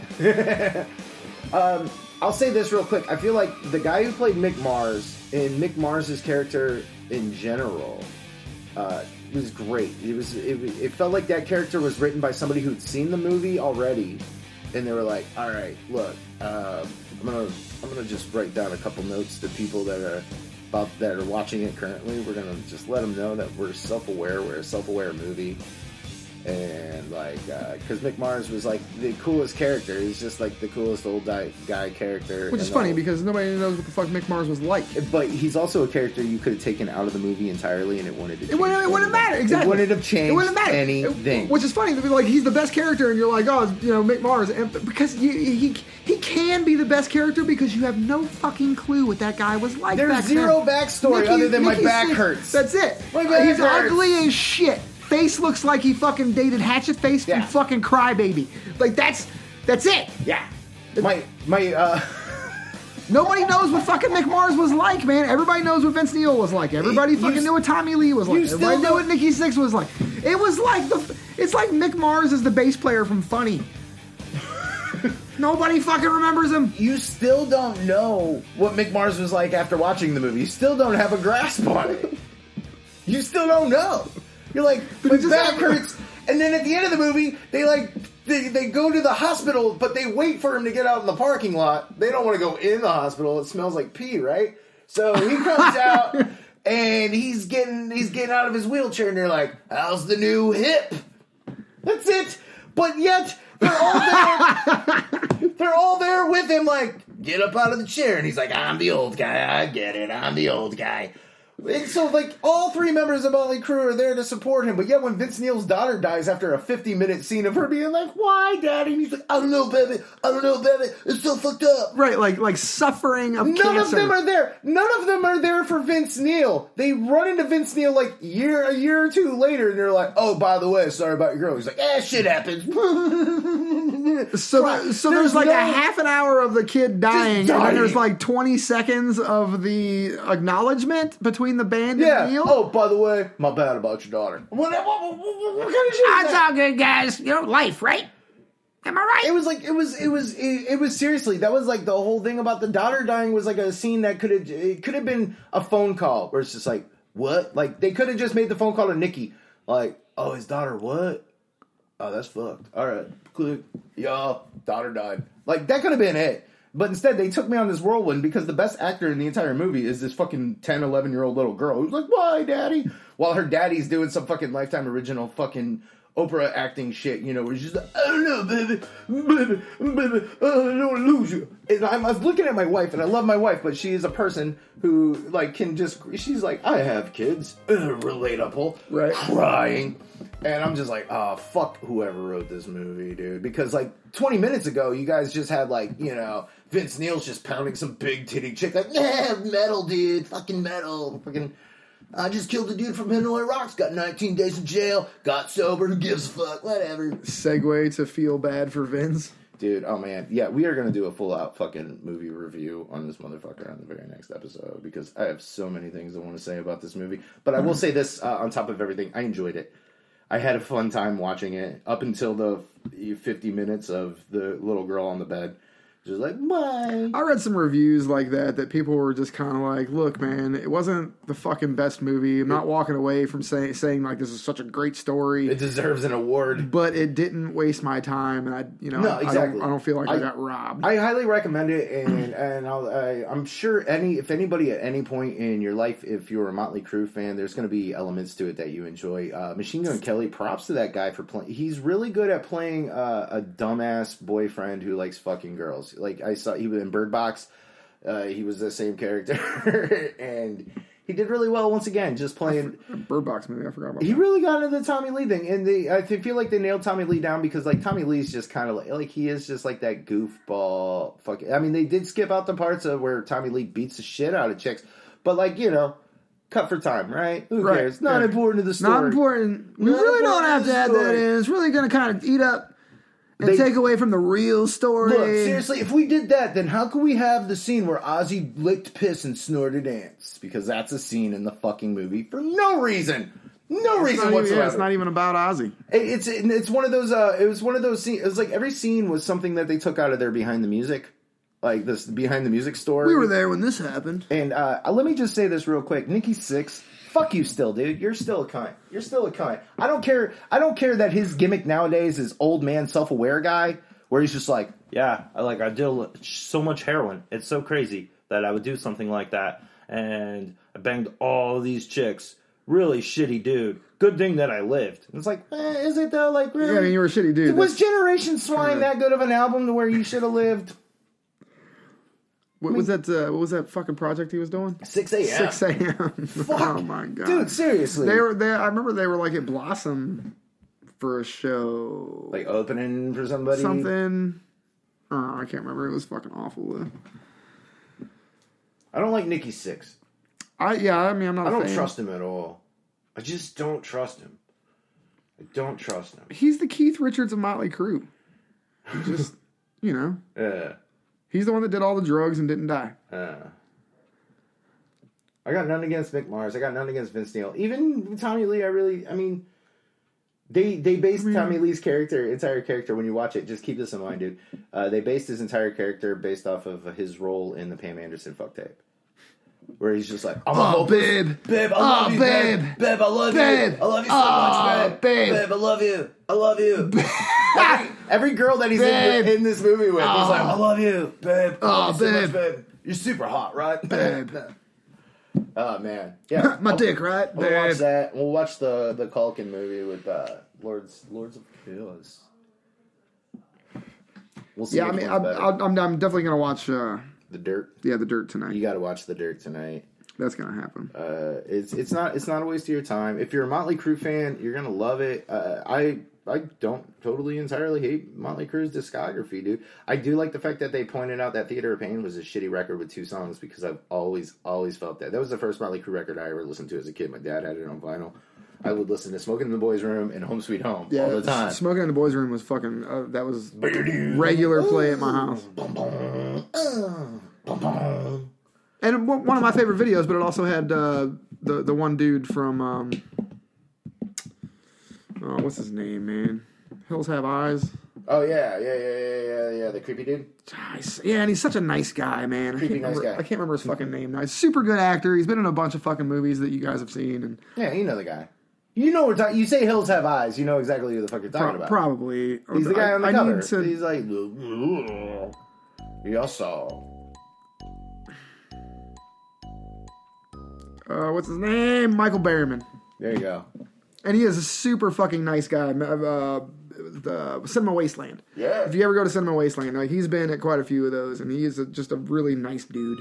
um, I'll say this real quick. I feel like the guy who played Mick Mars and Mick Mars's character in general uh, was great. It was. It, it felt like that character was written by somebody who'd seen the movie already, and they were like, "All right, look, uh, I'm gonna, I'm gonna just write down a couple notes to people that are about that are watching it currently. We're gonna just let them know that we're self-aware. We're a self-aware movie." And like, because Mick Mars was like the coolest character. He's just like the coolest old guy, guy character. Which is and funny all- because nobody knows what the fuck Mick Mars was like. But he's also a character you could have taken out of the movie entirely, and it wouldn't have. It wouldn't, it wouldn't matter, exactly. It wouldn't have changed It wouldn't matter. anything. It- which is funny, to be like, he's the best character, and you're like, oh, you know, Mick Mars. And, because you, he he can be the best character because you have no fucking clue what that guy was like. There's back zero then. backstory Nicky- other than my Nicky back Six- hurts. That's it. My back he's hurts. ugly as shit. Face looks like he fucking dated Hatchet Face from fucking Crybaby. Like, that's that's it. Yeah. My my uh. Nobody knows what fucking Mick Mars was like, man. Everybody knows what Vince Neil was like. Everybody You- fucking knew what Tommy Lee was like. you still Everybody knew don't- what Nikki Sixx was like. It was like the. It's like Mick Mars is the bass player from Funny. Nobody fucking remembers him. You still don't know what Mick Mars was like after watching the movie. You still don't have a grasp on it. You still don't know. You're like, my back hurts. And then at the end of the movie, they like they, they go to the hospital, but they wait for him to get out in the parking lot. They don't want to go in the hospital. It smells like pee, right? So he comes out and he's getting he's getting out of his wheelchair, and they're like, "How's the new hip?" That's it. But yet they're all there. They're all there with him, like, get up out of the chair, and he's like, "I'm the old guy. I get it. I'm the old guy." And so, like, all three members of Motley Crue are there to support him. But yet, when Vince Neil's daughter dies after a fifty-minute scene of her being like, "Why, Daddy?" And he's like, "I don't know, baby. I don't know, baby. It's so fucked up." Right, like like suffering of None cancer. of them are there. None of them are there for Vince Neil. They run into Vince Neil like year a year or two later, and they're like, "Oh, by the way, sorry about your girl." He's like, "Eh, shit happens." So, that, so there's, like no- a half an hour of the kid dying, and then dying. there's like twenty seconds of the acknowledgement between the band Yeah. and Neil. Oh, by the way, my bad about your daughter. What, what, what, what, what kind of shit is That's that? all good, guys. You know, life, right? Am I right? It was like it was it was it, it was seriously that was like the whole thing about the daughter dying was like a scene that could have it could have been a phone call where it's just like what like they could have just made the phone call to Nikki like oh his daughter what oh that's fucked all right click yeah daughter died like that could have been it. But instead, they took me on this whirlwind because the best actor in the entire movie is this fucking ten, eleven-year-old little girl who's like, "Why, Daddy?" While her daddy's doing some fucking Lifetime original fucking Oprah acting shit, you know, where she's like, "I don't know, baby, baby, baby, I don't want to lose you." And I'm, I was looking at my wife, and I love my wife, but she is a person who, like, can just, she's like, "I have kids," uh, relatable, right? Crying. And I'm just like, oh, fuck whoever wrote this movie, dude. Because, like, twenty minutes ago, you guys just had, like, you know, Vince Neil's just pounding some big titty chick. Like, yeah, metal, dude. Fucking metal. Fucking, I just killed a dude from Hanoi Rocks. Got nineteen days in jail. Got sober. Who gives a fuck? Whatever. Segue to feel bad for Vince. Dude, oh, man. Yeah, we are going to do a full-out fucking movie review on this motherfucker on the very next episode. Because I have so many things I want to say about this movie. But I will say this uh, on top of everything. I enjoyed it. I had a fun time watching it up until the fifty minutes of the little girl on the bed. Just like, bye. I read some reviews like that, that people were just kind of like, look, man, it wasn't the fucking best movie. I'm not walking away from say, saying, like, this is such a great story. It deserves an award. But it didn't waste my time, and I, you know, no, exactly. I, don't, I don't feel like I, I got robbed. I highly recommend it, and, and I'll, I, I'm sure any if anybody at any point in your life, if you're a Motley Crue fan, there's going to be elements to it that you enjoy. Uh, Machine Gun Kelly, props to that guy for playing. He's really good at playing uh, a dumbass boyfriend who likes fucking girls. Like, I saw, he was in Bird Box, uh, he was the same character, and he did really well once again, just playing... Bird Box movie, I forgot about he that. He really got into the Tommy Lee thing, and they, I feel like they nailed Tommy Lee down because, like, Tommy Lee's just kind of like, like, he is just like that goofball fucking... I mean, they did skip out the parts of where Tommy Lee beats the shit out of chicks, but, like, you know... Cut for time, right? Who right. cares? Not yeah. important to the story. Not important. We Not really important don't have to add that in. It's really going to kind of eat up and they, take away from the real story. Look, seriously, if we did that, then how can we have the scene where Ozzy licked piss and snorted ants? Because that's a scene in the fucking movie for no reason. No it's reason even, whatsoever. Yeah, it's not even about Ozzy. It, it's it's one of those. Uh, it was one of those scenes. It was like every scene was something that they took out of their behind the music. Like this behind the music story. We were there when this happened. And uh, let me just say this real quick. Nikki Sixx, fuck you still, dude. You're still a cunt. You're still a cunt. I don't care. I don't care that his gimmick nowadays is old man self-aware guy, where he's just like, yeah, I like I do so much heroin. It's so crazy that I would do something like that. And I banged all these chicks. Really shitty dude. Good thing that I lived. It's like, eh, is it though? Like, really? Yeah, I mean, you were a shitty dude. Was Generation Swine that good of an album to where you should have lived? What I mean, was that? Uh, what was that fucking project he was doing? six a.m. six a.m. Oh my god, dude! Seriously, they were there. I remember they were like at Blossom for a show, like opening for somebody. Something. Oh, I can't remember. It was fucking awful though. I don't like Nikki Sixx. I yeah. I mean, I'm not. I a don't fan. trust him at all. I just don't trust him. I don't trust him. He's the Keith Richards of Motley Crue. Just you know. Yeah. He's the one that did all the drugs and didn't die. Uh, I got nothing against Mick Mars. I got nothing against Vince Neil. Even Tommy Lee, I really, I mean, they they based I mean, Tommy Lee's character, entire character, when you watch it, just keep this in mind, dude. Uh, they based his entire character based off of his role in the Pam Anderson fuck tape. Where he's just like, I'm oh, a babe. Babe, I love oh, you, babe. babe. Babe, I love babe. you. I love you so oh, much, babe. Babe. Babe, I love you. I love you. every, every girl that he's in, in this movie with, oh. he's like, I love you, babe. I oh, love you babe. so much, babe. You're super hot, right? Babe. Oh, man. Yeah. My I'll, dick, right? We'll babe. watch that. We'll watch the, the Culkin movie with uh, Lords Lords of Chaos. We'll see. Yeah, I mean, I'm, I'm, I'm definitely going to watch uh, The Dirt. Yeah, The Dirt tonight. You got to watch The Dirt tonight. That's gonna happen. Uh, it's it's not it's not a waste of your time. If you're a Motley Crue fan, you're gonna love it. Uh, I I don't totally entirely hate Motley Crue's discography, dude. I do like the fact that they pointed out that Theater of Pain was a shitty record with two songs because I've always always felt that. That was the first Motley Crue record I ever listened to as a kid. My dad had it on vinyl. I would listen to Smoking in the Boys' Room and Home Sweet Home yeah, all the time. Smoking in the Boys' Room was fucking. Uh, that was regular play at my house. And one of my favorite videos, but it also had uh, the the one dude from um, oh, what's his name, man? Hills Have Eyes. Oh yeah, yeah, yeah, yeah, yeah, yeah. The creepy dude. Yeah, and he's such a nice guy, man. Creepy I can't nice remember, guy. I can't remember his fucking name now. He's a super good actor. He's been in a bunch of fucking movies that you guys have seen. And yeah, you know the guy. You know we're talking. You say Hills Have Eyes. You know exactly who the fuck you're talking pro- about. Probably. He's the guy on the I, cover. I to... He's like, y'all saw. Uh, what's his name? Michael Berryman. There you go. And he is a super fucking nice guy. Uh, the Cinema Wasteland. Yeah. If you ever go to Cinema Wasteland, like he's been at quite a few of those, and he is a, just a really nice dude.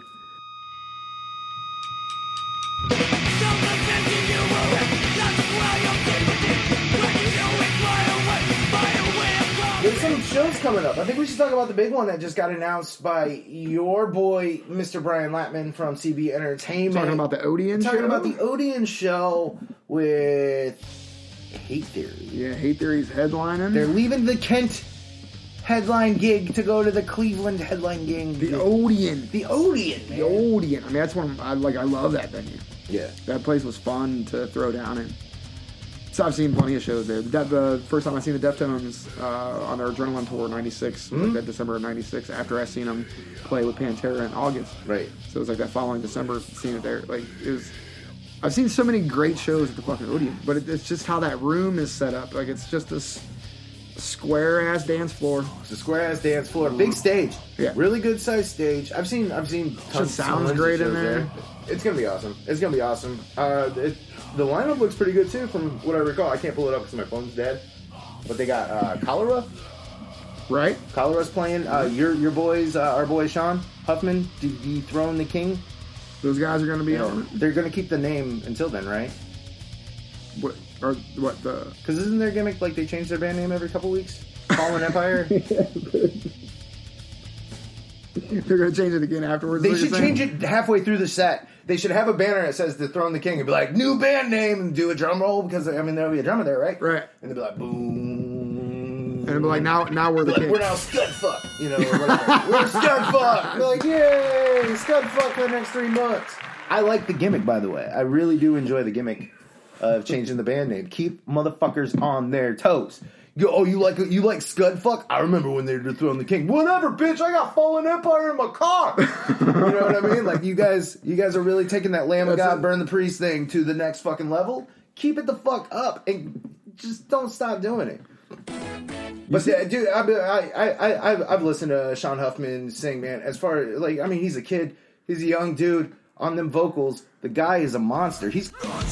There's some shows coming up. I think we should talk about the big one that just got announced by your boy, Mister Brian Latman from C B Entertainment. Talking about the Odeon Talking show? about the Odeon show with Hate Theory. Yeah, Hate Theory's headlining. They're leaving the Kent headline gig to go to the Cleveland headline gig. The Odeon. The Odeon, man. The Odeon. I mean, that's one of, I like. I love that venue. Yeah. That place was fun to throw down in. So I've seen plenty of shows there. The, the first time I seen the Deftones uh, on their Adrenaline tour, ninety-six, Mm-hmm. like that December of ninety-six. After I seen them play with Pantera in August, right? So it was like that following December, seeing it there. Like it was. I've seen so many great shows at the fucking Odeon, but it, it's just how that room is set up. Like it's just this square ass dance floor. It's a square ass dance floor, big stage, yeah, really good sized stage. I've seen, I've seen. Tons, Just sounds tons of great in shows there. It's gonna be awesome. It's gonna be awesome. Uh, it, the lineup looks pretty good too, from what I recall. I can't pull it up because my phone's dead. But they got uh, Cholera, right? Cholera's playing. Uh, your your boys, uh, our boy Sean Huffman, De- Dethrone the King. Those guys are gonna be Yeah. on it. They're gonna keep the name until then, right? What or what the? Because isn't their gimmick like they change their band name every couple weeks? Fallen Empire. They're gonna change it again afterwards. They is what should you're change saying? it halfway through the set. They should have a banner that says "Dethrone the King" and be like, "New band name," and do a drum roll because I mean there'll be a drummer there, right? Right. And they'll be like, "Boom," And it'll be like now, now we're the like, king. we're now Scud Fuck, you know, or whatever. We're Scud Fuck. They're like, "Yay, Scud Fuck for the next three months." I like the gimmick, by the way. I really do enjoy the gimmick of changing the band name. Keep motherfuckers on their toes. You, oh, you like you like Scud Fuck? I remember when they were throwing the King. Whatever, bitch. I got Fallen Empire in my car. You know what I mean? Like you guys, you guys are really taking that Lamb of That's God, it. burn the priest thing to the next fucking level. Keep it the fuck up and just don't stop doing it. But yeah, dude, I, I, I, I've, I've listened to Sean Huffman sing, man. As far as like, I mean, he's a kid, he's a young dude on them vocals. The guy is a monster. He's.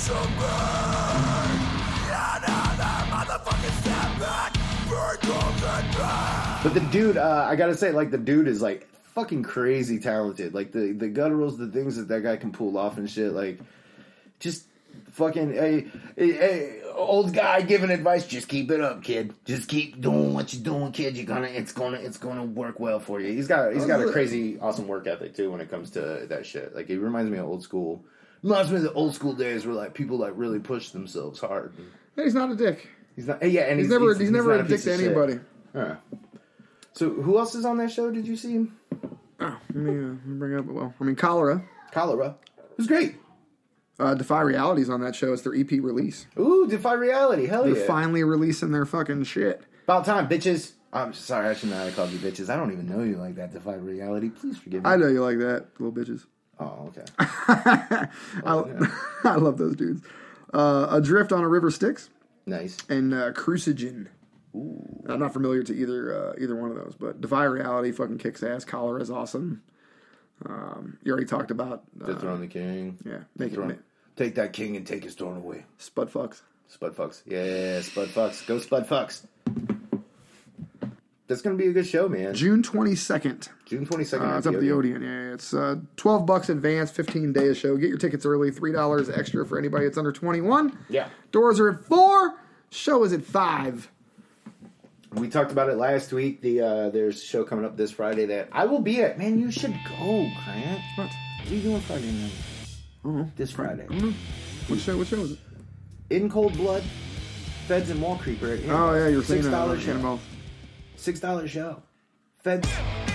But the dude, uh, I gotta say, like, the dude is, like, fucking crazy talented. Like, the, the gutturals, the things that that guy can pull off and shit, like, just fucking, a, a, a old guy giving advice, just keep it up, kid. Just keep doing what you're doing, kid. You're gonna, it's gonna, it's gonna work well for you. He's got, he's got a crazy, awesome work ethic, too, when it comes to that shit. Like, it reminds me of old school. Reminds me of the old school days where, like, people, like, really push themselves hard. Hey, he's not a dick. He's not, yeah, and he's, he's, never, he's, he's, he's never not a dick piece to of shit. anybody. Alright. So, who else is on that show? Did you see him? Oh, let me, uh, let me bring up. Well, I mean, Cholera. Cholera. Who's great. Uh, Defy Reality's on that show. It's their E P release. Ooh, Defy Reality. Hell They're yeah. finally releasing their fucking shit. About time, bitches. I'm sorry, I shouldn't have called you bitches. I don't even know you like that, Defy Reality. Please forgive me. I know you like that, little bitches. Oh, okay. I, I love those dudes. Uh, Adrift on a River Styx. Nice. And uh, Crucigen. Ooh. I'm not familiar to either uh, either one of those, but Defy Reality fucking kicks ass. Cholera is awesome. Um, you already talked about uh, Dethrone the King. Yeah, make Dethrone- it ma- Take that king and take his throne away. Spud Fucks. Spud Fucks. Yeah, Spud Fucks. Go Spud Fucks. That's gonna be a good show, man. June twenty-second. June twenty-second. Uh, it's up at the Odeon. Yeah, it's uh, twelve bucks advance, fifteen day a show. Get your tickets early. Three dollars extra for anybody that's under twenty-one. Yeah. Doors are at four. Show is at five. We talked about it last week. The uh, there's a show coming up this Friday that I will be at. Man, you should go, Grant. What? What are you doing Friday night? Uh-huh. This Friday. Mm-hmm. What show? What show is it? In Cold Blood, Feds and Wall Creeper. At Oh yeah, you're saying six that. dollar on show. Cannonball. Six dollar show. Feds.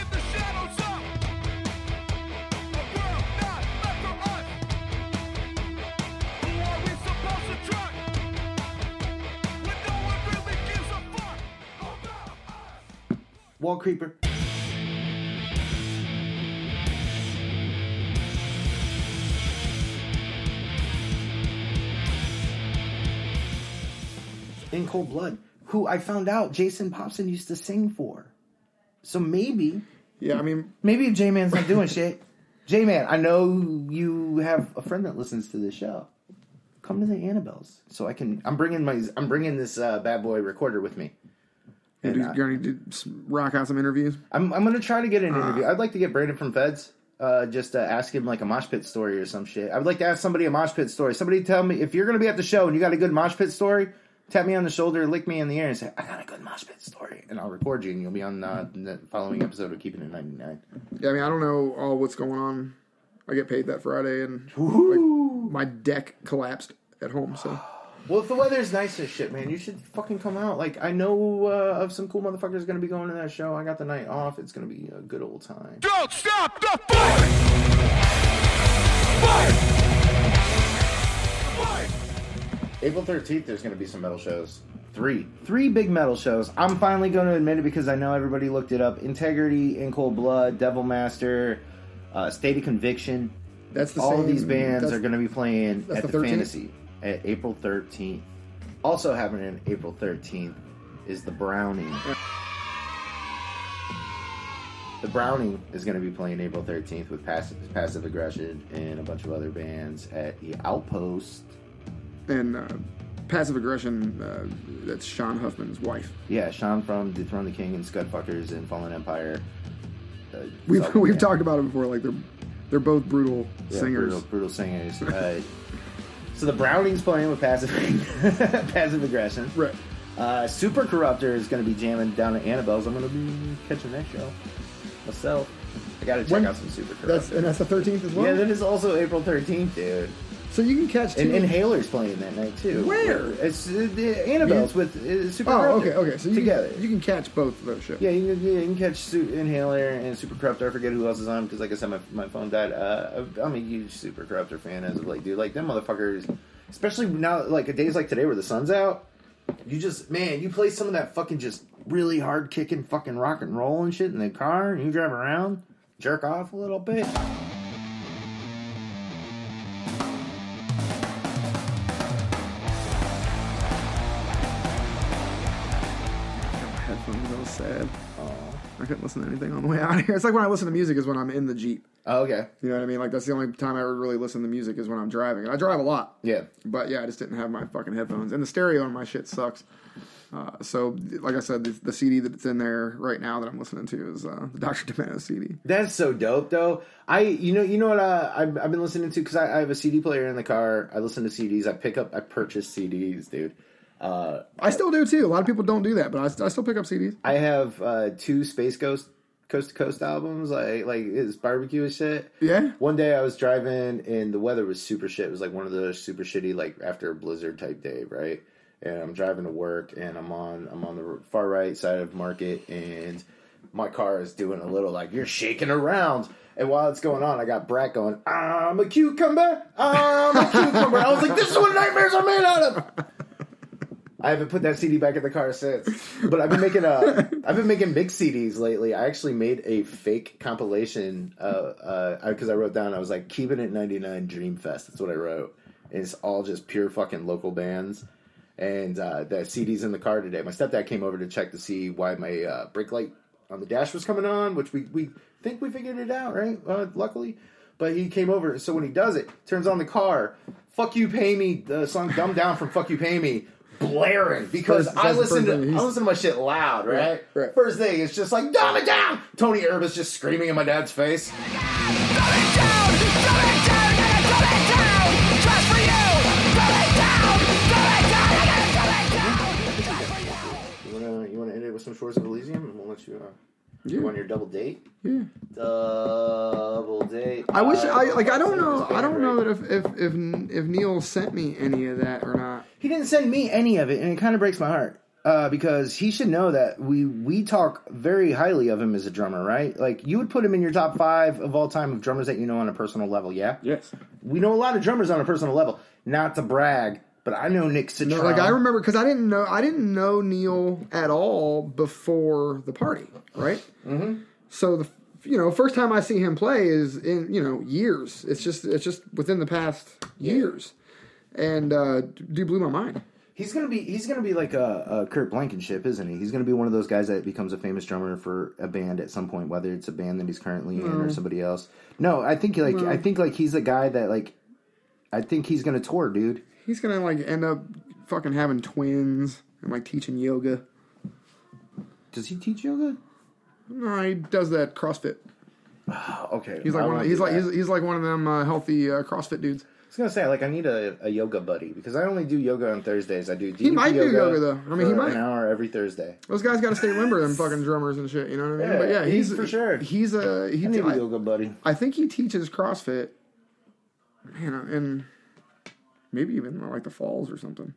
Wall Creeper. In Cold Blood, who I found out Jason Popson used to sing for. So maybe, Yeah, I mean, maybe if J-Man's not doing shit, J-Man, I know you have a friend that listens to this show. Come to the Annabelles, so I can. I'm bringing my. I'm bringing this uh, bad boy recorder with me. you're And, uh, going to rock out some interviews. I'm. I'm gonna try to get an Uh. interview. I'd like to get Brandon from Feds. Uh, just to ask him like a mosh pit story or some shit. I would like to ask somebody a mosh pit story. Somebody tell me if you're gonna be at the show and you got a good mosh pit story. Tap me on the shoulder, lick me in the ear, and say, I got a good mosh pit story. And I'll record you, and you'll be on uh, the following episode of Keeping It ninety-nine. Yeah, I mean, I don't know all what's going on. I get paid that Friday, and like, my deck collapsed at home. So, Well, if the weather's nice as shit, man, you should fucking come out. Like, I know uh, of some cool motherfuckers going to be going to that show. I got the night off. It's going to be a good old time. Don't stop the fight! Fight! April thirteenth, there's going to be some metal shows. Three. Three big metal shows. I'm finally going to admit it because I know everybody looked it up. Integrity, In Cold Blood, Devil Master, uh, State of Conviction. That's the All same, of these bands that's- are going to be playing that's at the the, thirteenth? Fantasy at April thirteenth. Also happening April thirteenth is the Browning. The Browning is going to be playing April thirteenth with Passive, Passive Aggression and a bunch of other bands at the Outpost. And uh, Passive Aggression, uh, that's Sean Huffman's wife. Yeah, Sean from Dethrone the King and Scudfuckers and Fallen Empire. Uh, We've so, we've yeah. talked about it before. Like they're they're both brutal Yeah, singers. Brutal, brutal singers. uh, so the Browning's playing with Passive Passive Aggression. Right. Uh, Super Corruptor is going to be jamming down at Annabelle's. I'm going to be catching that show myself. I got to check When- out some Super Corruptor. That's and that's the thirteenth as well. Yeah, that is also April thirteenth, dude. So you can catch two. And Inhaler's playing that night too. Where? It's uh, the Annabelle's with uh, Super Oh, Corruptor. okay, okay. So you together. Can, you can catch both of those shows. Yeah, you can, yeah, you can catch Su- Inhaler and Super Corruptor. I forget who else is on because, like I said, my, my phone died. Uh, I'm a huge Super Corruptor fan as of late, dude. Like, them motherfuckers, especially now, like, days like today where the sun's out, you just, man, you play some of that fucking just really hard kicking fucking rock and roll and shit in the car, and you drive around, jerk off a little bit. Headphones, I was sad. I couldn't listen to anything on the way out here. It's like when I listen to music is when I'm in the Jeep. Oh, okay. You know what I mean? Like that's the only time I ever really listen to music is when I'm driving. And I drive a lot. Yeah. But yeah, I just didn't have my fucking headphones. And the stereo on my shit sucks. Uh, so, like I said, the, the C D that's in there right now that I'm listening to is uh, the Doctor Demento C D. That's so dope, though. I, you know, you know what uh, I've, I've been listening to because I, I have a C D player in the car. I listen to C Ds. I pick up, I purchase C Ds, dude. Uh, I still do too. A lot of people don't do that, but I, st- I still pick up C Ds. I have uh, two Space Ghost Coast to Coast albums, like like it's barbecue and shit. Yeah. One day I was driving and the weather was super shit. It was like one of those super shitty, like after a blizzard type day, right? And I'm driving to work and I'm on I'm on the far right side of Market and my car is doing a little like you're shaking around. And while it's going on, I got Brat going, I'm a cucumber, I'm a cucumber. I was like, this is what nightmares are made out of. I haven't put that C D back in the car since, but I've been making a, I've been making mix C Ds lately. I actually made a fake compilation, uh, uh, because I wrote down, I was like, Keeping It ninety-nine Dream Fest. That's what I wrote. And it's all just pure fucking local bands. And uh, the C D's in the car today. My stepdad came over to check to see why my uh, brake light on the dash was coming on, which we, we think we figured it out, right? Uh, luckily. But he came over, so when he does it, turns on the car, Fuck You Pay Me, the song Dumb Down from Fuck You Pay Me, blaring because First- I that's the listen first to thing he's- I listen to my shit loud, right? Right, right. First thing, it's just like dumb it down. Tony Urban's just screaming in my dad's face. You wanna you wanna end it with some Shores of Elysium, and we'll let you uh, Yeah. go on your double date. Yeah. Double date. I wish I like. I don't It know. was I don't great. know that if if if if Neil sent me any of that or not. He didn't send me any of it, and it kind of breaks my heart. Uh, because he should know that we we talk very highly of him as a drummer, right? Like, you would put him in your top five of all time of drummers that you know on a personal level, yeah? Yes. We know a lot of drummers on a personal level. Not to brag, but I know Nick Citron. No, like I remember because I didn't know I didn't know Neil at all before the party, right? Mm-hmm. So the you know first time I see him play is in you know years. It's just it's just within the past years, and uh, dude blew my mind. He's gonna be he's gonna be like a, a Kurt Blankenship, isn't he? He's gonna be one of those guys that becomes a famous drummer for a band at some point, whether it's a band that he's currently in No. or somebody else. No, I think like No. I think like he's a guy that like I think he's gonna tour, dude. He's gonna like end up fucking having twins and like teaching yoga. Does he teach yoga? No, he does that CrossFit. Okay, He's like I one. Of, wanna he's do like that. he's, he's like one of them uh, healthy uh, CrossFit dudes. I was gonna say, like, I need a, a yoga buddy because I only do yoga on Thursdays. I do. D D P He might do yoga yoga, though. I mean, he for might. an hour every Thursday. Those guys got to stay limber, them fucking drummers and shit. You know what I mean? Yeah, but yeah, he's, he's for sure. He's a he. I need a I- yoga buddy. I think he teaches CrossFit. You know, and maybe even like the falls or something.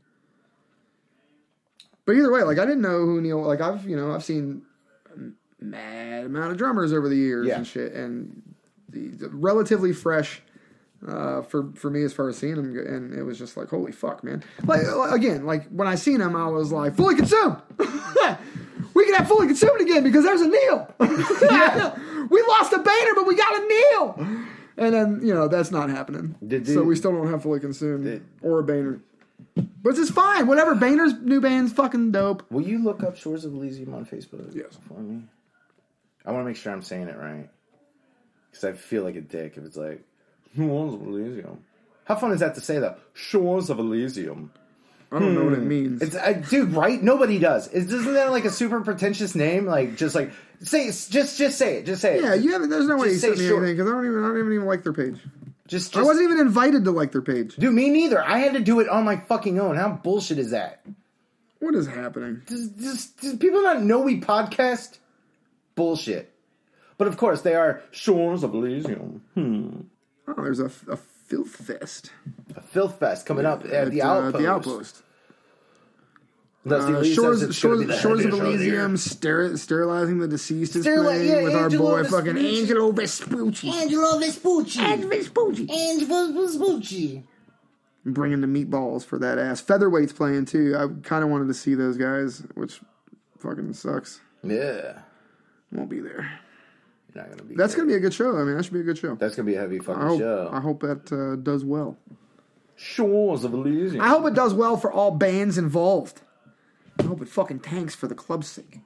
But either way, like I didn't know who Neil. Like I've you know I've seen a mad amount of drummers over the years Yeah. and shit, and the, the relatively fresh uh, for for me as far as seeing him, and it was just like, holy fuck, man! Like again, like when I seen him, I was like, fully consumed. We can have fully consumed again because there's a Neil. Yeah. We lost a Boehner, but we got a Neil. And then you know that's not happening. Did so they- we still don't have fully consumed did- or a Boehner. But it's fine. Whatever. Boehner's new band's fucking dope. Will you look up Shores of Elysium on Facebook? Yes. For me? I want to make sure I'm saying it right. Because I feel like a dick if it's like, Shores of Elysium. How fun is that to say, though? Shores of Elysium. I don't know what it means. It's, I, dude, right? Nobody does. Is, isn't that like a super pretentious name? Like, just like, say it. Just, just say it. Just say it. Yeah, you have. There's no way you Just sent say me short. anything because I don't even. I don't even, even like their page. Just, just, I wasn't even invited to like their page. Dude, me neither. I had to do it on my fucking own. How bullshit is that? What is happening? Does, does, does people not know we podcast? Bullshit. But of course, they are Shores of Elysium. Hmm. Oh, there's a, a filth fest. A filth fest coming up at, At, the uh, Outpost. the Outpost. Leslie Uh, Lee says Shores, it's gonna Shores, be the Shores of heaviest show of the year. Elysium, steri- sterilizing the deceased is Sterili- playing yeah, with our Angelo boy Vespucci. fucking Angelo Vespucci. Angelo Vespucci. Angelo Vespucci. Angelo Vespucci. Bringing the meatballs for that ass. Featherweight's playing too. I kind of wanted to see those guys, which fucking sucks. Yeah. Won't be there. You're not gonna be That's there. going to be a good show. I mean, that should be a good show. That's gonna be a heavy fucking I hope, show. I hope that uh, does well. Shores of Elysium. I hope it does well for all bands involved. I hope it fucking tanks for the club's sake.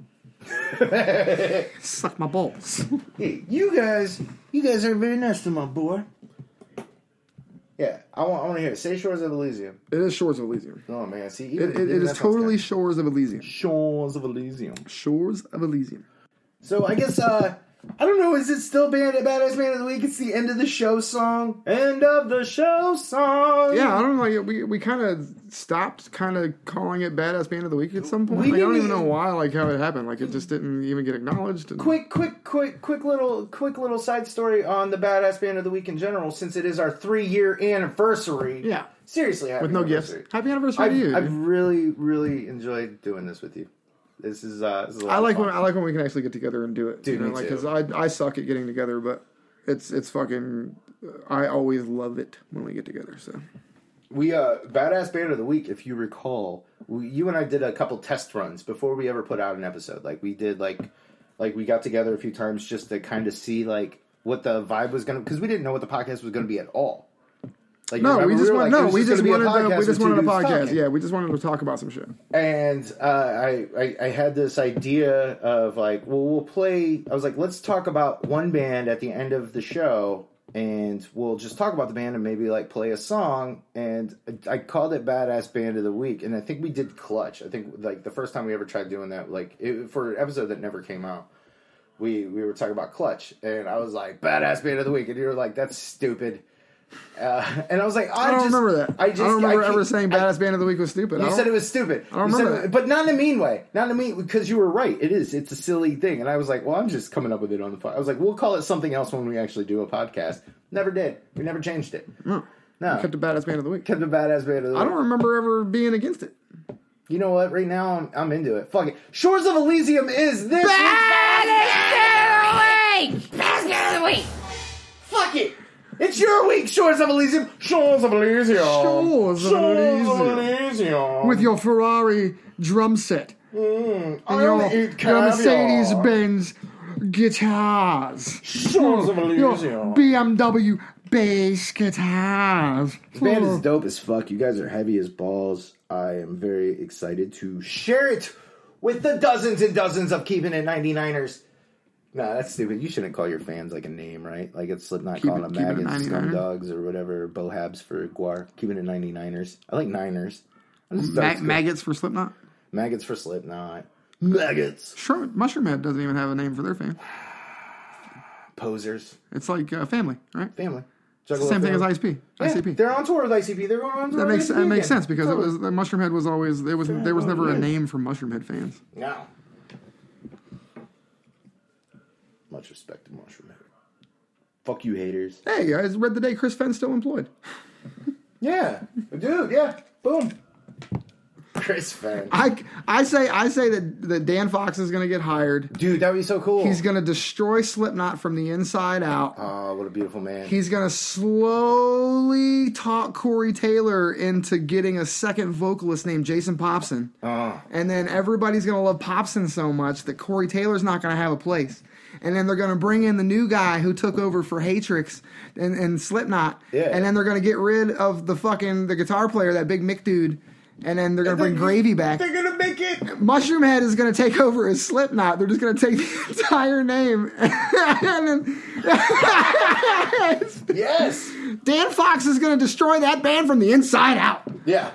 Suck my balls. Hey, you guys, you guys are very nice to my boy. Yeah, I want, I want to hear it. Say Shores of Elysium. It is Shores of Elysium. Oh man, see, It, even, it, it even is that sounds totally good. Shores of Elysium. Shores of Elysium. Shores of Elysium. So I guess uh, I don't know. Is it still band Badass Band of the Week? It's the end of the show song. End of the show song. Yeah, I don't know. Like, we we kind of stopped kind of calling it Badass Band of the Week at some point. We Like, I don't didn't even know even- why. Like how it happened. Like it just didn't even get acknowledged. And Quick, quick, quick, quick little, quick little side story on the Badass Band of the Week in general, since it is our three-year anniversary. Yeah. Seriously, happy with no gifts. anniversary. Happy anniversary I've, to you. I've dude. really, really enjoyed doing this with you. This is, uh, this is a lot I like of fun. when I like when we can actually get together and do it. Dude, you know, me like too. because I I suck at getting together, but it's it's fucking. I always love it when we get together. So We uh, Badass Band of the Week, if you recall, we, you and I did a couple test runs before we ever put out an episode. Like we did, like like we got together a few times just to kind of see like what the vibe was gonna, because we didn't know what the podcast was gonna be at all. Like, you no, remember, we just were want like, it no, was we just just gonna be a wanted to, podcast we just with two wanted a dudes podcast. talking. Yeah, we just wanted to talk about some shit. And uh, I, I I had this idea of like, well, we'll play. I was like, let's talk about one band at the end of the show, and we'll just talk about the band and maybe like play a song. And I called it Badass Band of the Week, and I think we did Clutch. I think like the first time we ever tried doing that, like it, for an episode that never came out, we we were talking about Clutch, and I was like, Badass Band of the Week, and you were like, that's stupid. Uh, and I was like, I, I don't just, remember that. I just I don't remember I ever keep- saying I- Badass Band of the Week was stupid. I You don't- said it was stupid. I don't You said remember it- that. but not in a mean way. Not in a mean, because you were right. It is. It's a silly thing. And I was like, well, I'm just coming up with it on the pod. I was like, we'll call it something else when we actually do a podcast. Never did. We never changed it. No. No. We kept the Badass Band of the Week. Kept the Badass Band of the Week. I don't remember ever being against it. You know what? Right now, I'm, I'm into it. Fuck it. Shores of Elysium is this week's Best Band of the Week. Fuck it. It's your week, Shores of Elysium. Shores of Elysium. Shores of Elysium. Elysium. With your Ferrari drum set. Mm, And your, I'll eat your caviar. Mercedes Benz guitars. Shores of Your Elysium. B M W bass guitars. This band is dope as fuck. You guys are heavy as balls. I am very excited to share it with the dozens and dozens of Keeping It ninety-niners. Nah, that's stupid. You shouldn't call your fans like a name, right? Like it's Slipknot Keep calling it- them Keep It maggots, ninety-niner. scumdogs, or whatever, bohabs for Guar. Keeping It ninety-niners. I like Niners. I just- Ma- that's good. maggots for Slipknot. Maggots for Slipknot. Maggots. Sure, Mushroomhead doesn't even have a name for their fame. Posers. It's like uh, Family, right? Family. It's the same thing as I C P. Yeah, I C P. they're on tour with I C P. They're going on tour That with makes I C P that makes again. sense because it Totally. was the Mushroomhead was always there was there was never a name for Mushroomhead fans. No. Much respect to Mushroomhead. Fuck you, haters. Hey guys, read the day Chris Fenn's still employed. Yeah. Dude, yeah. Boom. Chris Finn. I, I say I say that, that Dan Fox is going to get hired. Dude, that would be so cool. He's going to destroy Slipknot from the inside out. Oh, what a beautiful man. He's going to slowly talk Corey Taylor into getting a second vocalist named Jason Popson. Oh. And then everybody's going to love Popson so much that Corey Taylor's not going to have a place. And then they're going to bring in the new guy who took over for Hatrix and, and Slipknot. Yeah. And then they're going to get rid of the fucking the guitar player, that big Mick dude. And then they're going to bring Gravy back. They're going to make it. Mushroomhead is going to take over as Slipknot. They're just going to take the entire name. And then, yes. Dan Fox is going to destroy that band from the inside out. Yeah.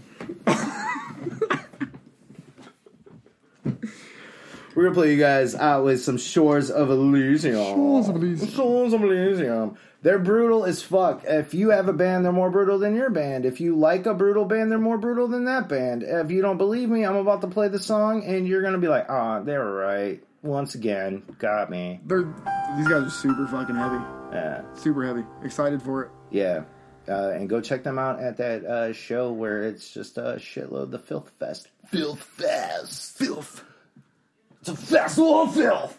We're going to play you guys out with some Shores of Elysium. Shores of Elysium. Shores of Elysium. They're brutal as fuck. If you have a band, they're more brutal than your band. If you like a brutal band, they're more brutal than that band. If you don't believe me, I'm about to play the song, and you're going to be like, ah, oh, they were right. Once again, got me. They're These guys are super fucking heavy. Yeah. Super heavy. Excited for it. Yeah. Uh, and go check them out at that uh, show where it's just a shitload. The Filth Fest. Filth Fest. Filth. It's a festival of filth.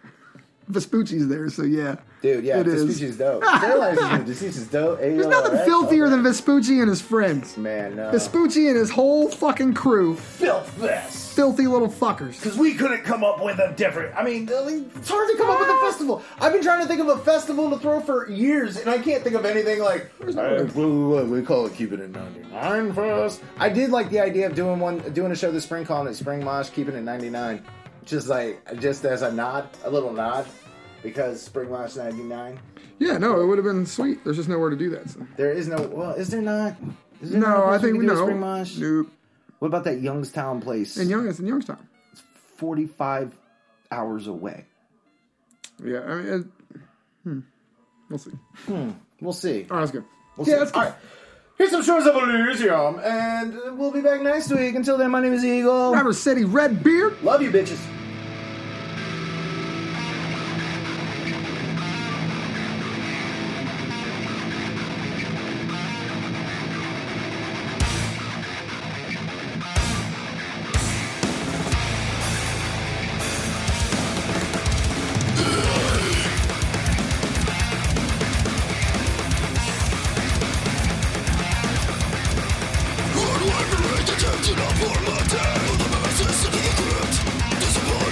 Vespucci's there, so yeah. Dude, yeah, it Vespucci's is. dope. Vespucci's is dope. There's nothing filthier than Vespucci and his friends. Man, no. Vespucci and his whole fucking crew. Filth Fest. Filthy little fuckers. Because we couldn't come up with a different... I mean, it's hard to come up with a festival. I've been trying to think of a festival to throw for years, and I can't think of anything like... Uh, we call it Keep It at ninety-nine Fest. I did like the idea of doing one, doing a show this spring, calling it Spring Mosh, Keep It at ninety-nine. Just like, just as a nod, a little nod, because Spring Mosh ninety-nine. Yeah, no, it would have been sweet. There's just nowhere to do that. So. There is no, well, is there not? Is there no, not I think we know. Spring Mosh? Nope. What about that Youngstown place? In Young, it's in Youngstown. It's forty-five hours away. Yeah, I mean, it, hmm, we'll see. Hmm, we'll see. All right, that's good. We'll yeah, see. that's good. All right. Here's some Shores of Elysium, and we'll be back next week. Until then, my name is Eagle. Rapper City Redbeard. Love you, bitches. Tempted up for my day, the masses into the crypt. Disappointed.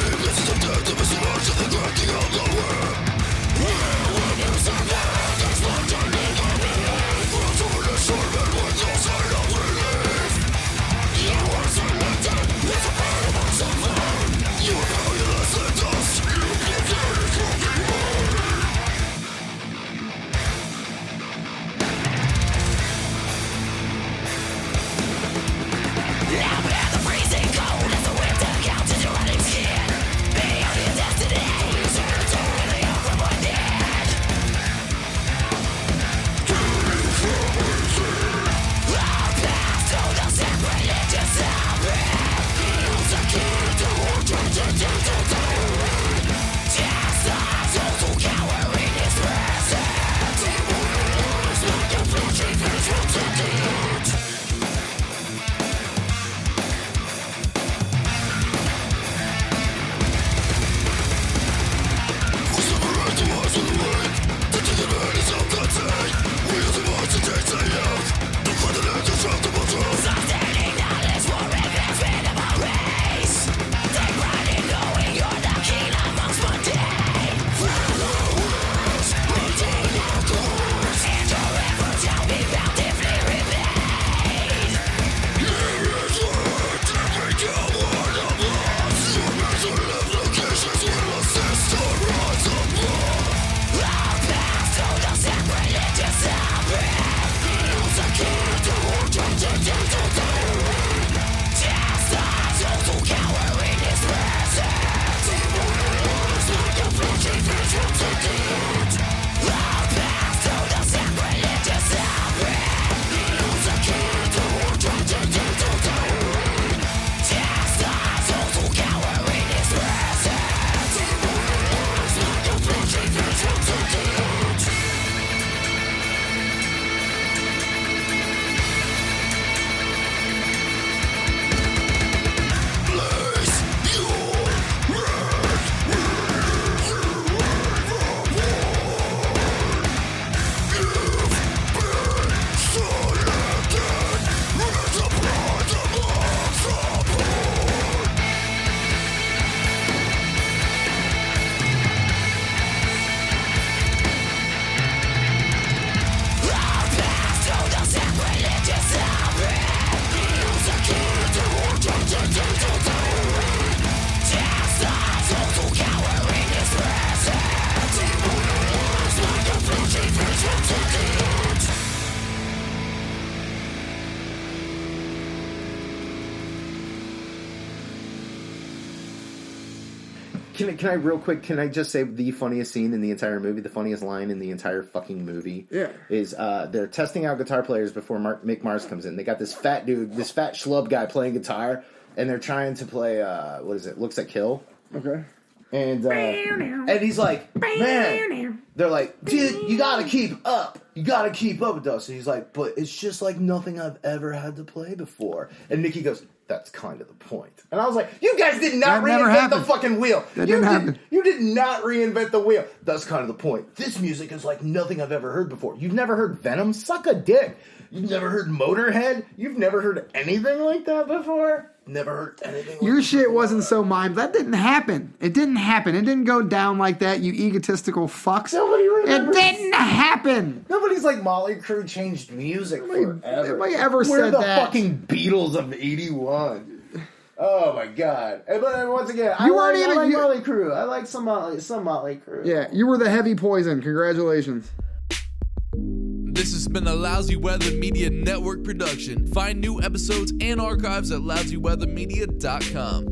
Can I, can I real quick, can I just say the funniest scene in the entire movie, the funniest line in the entire fucking movie? Yeah. Is uh, they're testing out guitar players before Mark, Mick Mars comes in. They got this fat dude, this fat schlub guy playing guitar, and they're trying to play, uh, what is it, Looks Like Kill. Okay. And, uh, and he's like, man, they're like, dude, you gotta keep up. You gotta keep up with us. And he's like, but it's just like nothing I've ever had to play before. And Nicky goes, that's kind of the point. And I was like, you guys did not That never reinvent the happened. fucking wheel. That you didn't did, happen. You did not reinvent the wheel. That's kind of the point. This music is like nothing I've ever heard before. You've never heard Venom? Suck a dick. You've never heard Motorhead? You've never heard anything like that before? Never heard anything like Your that shit before. wasn't so mime. That didn't happen. It didn't happen. It didn't go down like that, you egotistical fucks. Nobody It remembers. didn't happen. Nobody's like Motley Crue changed music forever. nobody ever We're said the that. fucking Beatles of eighty-one. Oh my god! And, but once again, I You like, weren't even- I like you- Motley Crue. I like some Motley, some Motley Crue. Yeah, you were the heavy poison. Congratulations. This has been a Lousy Weather Media Network production. Find new episodes and archives at lousy weather media dot com.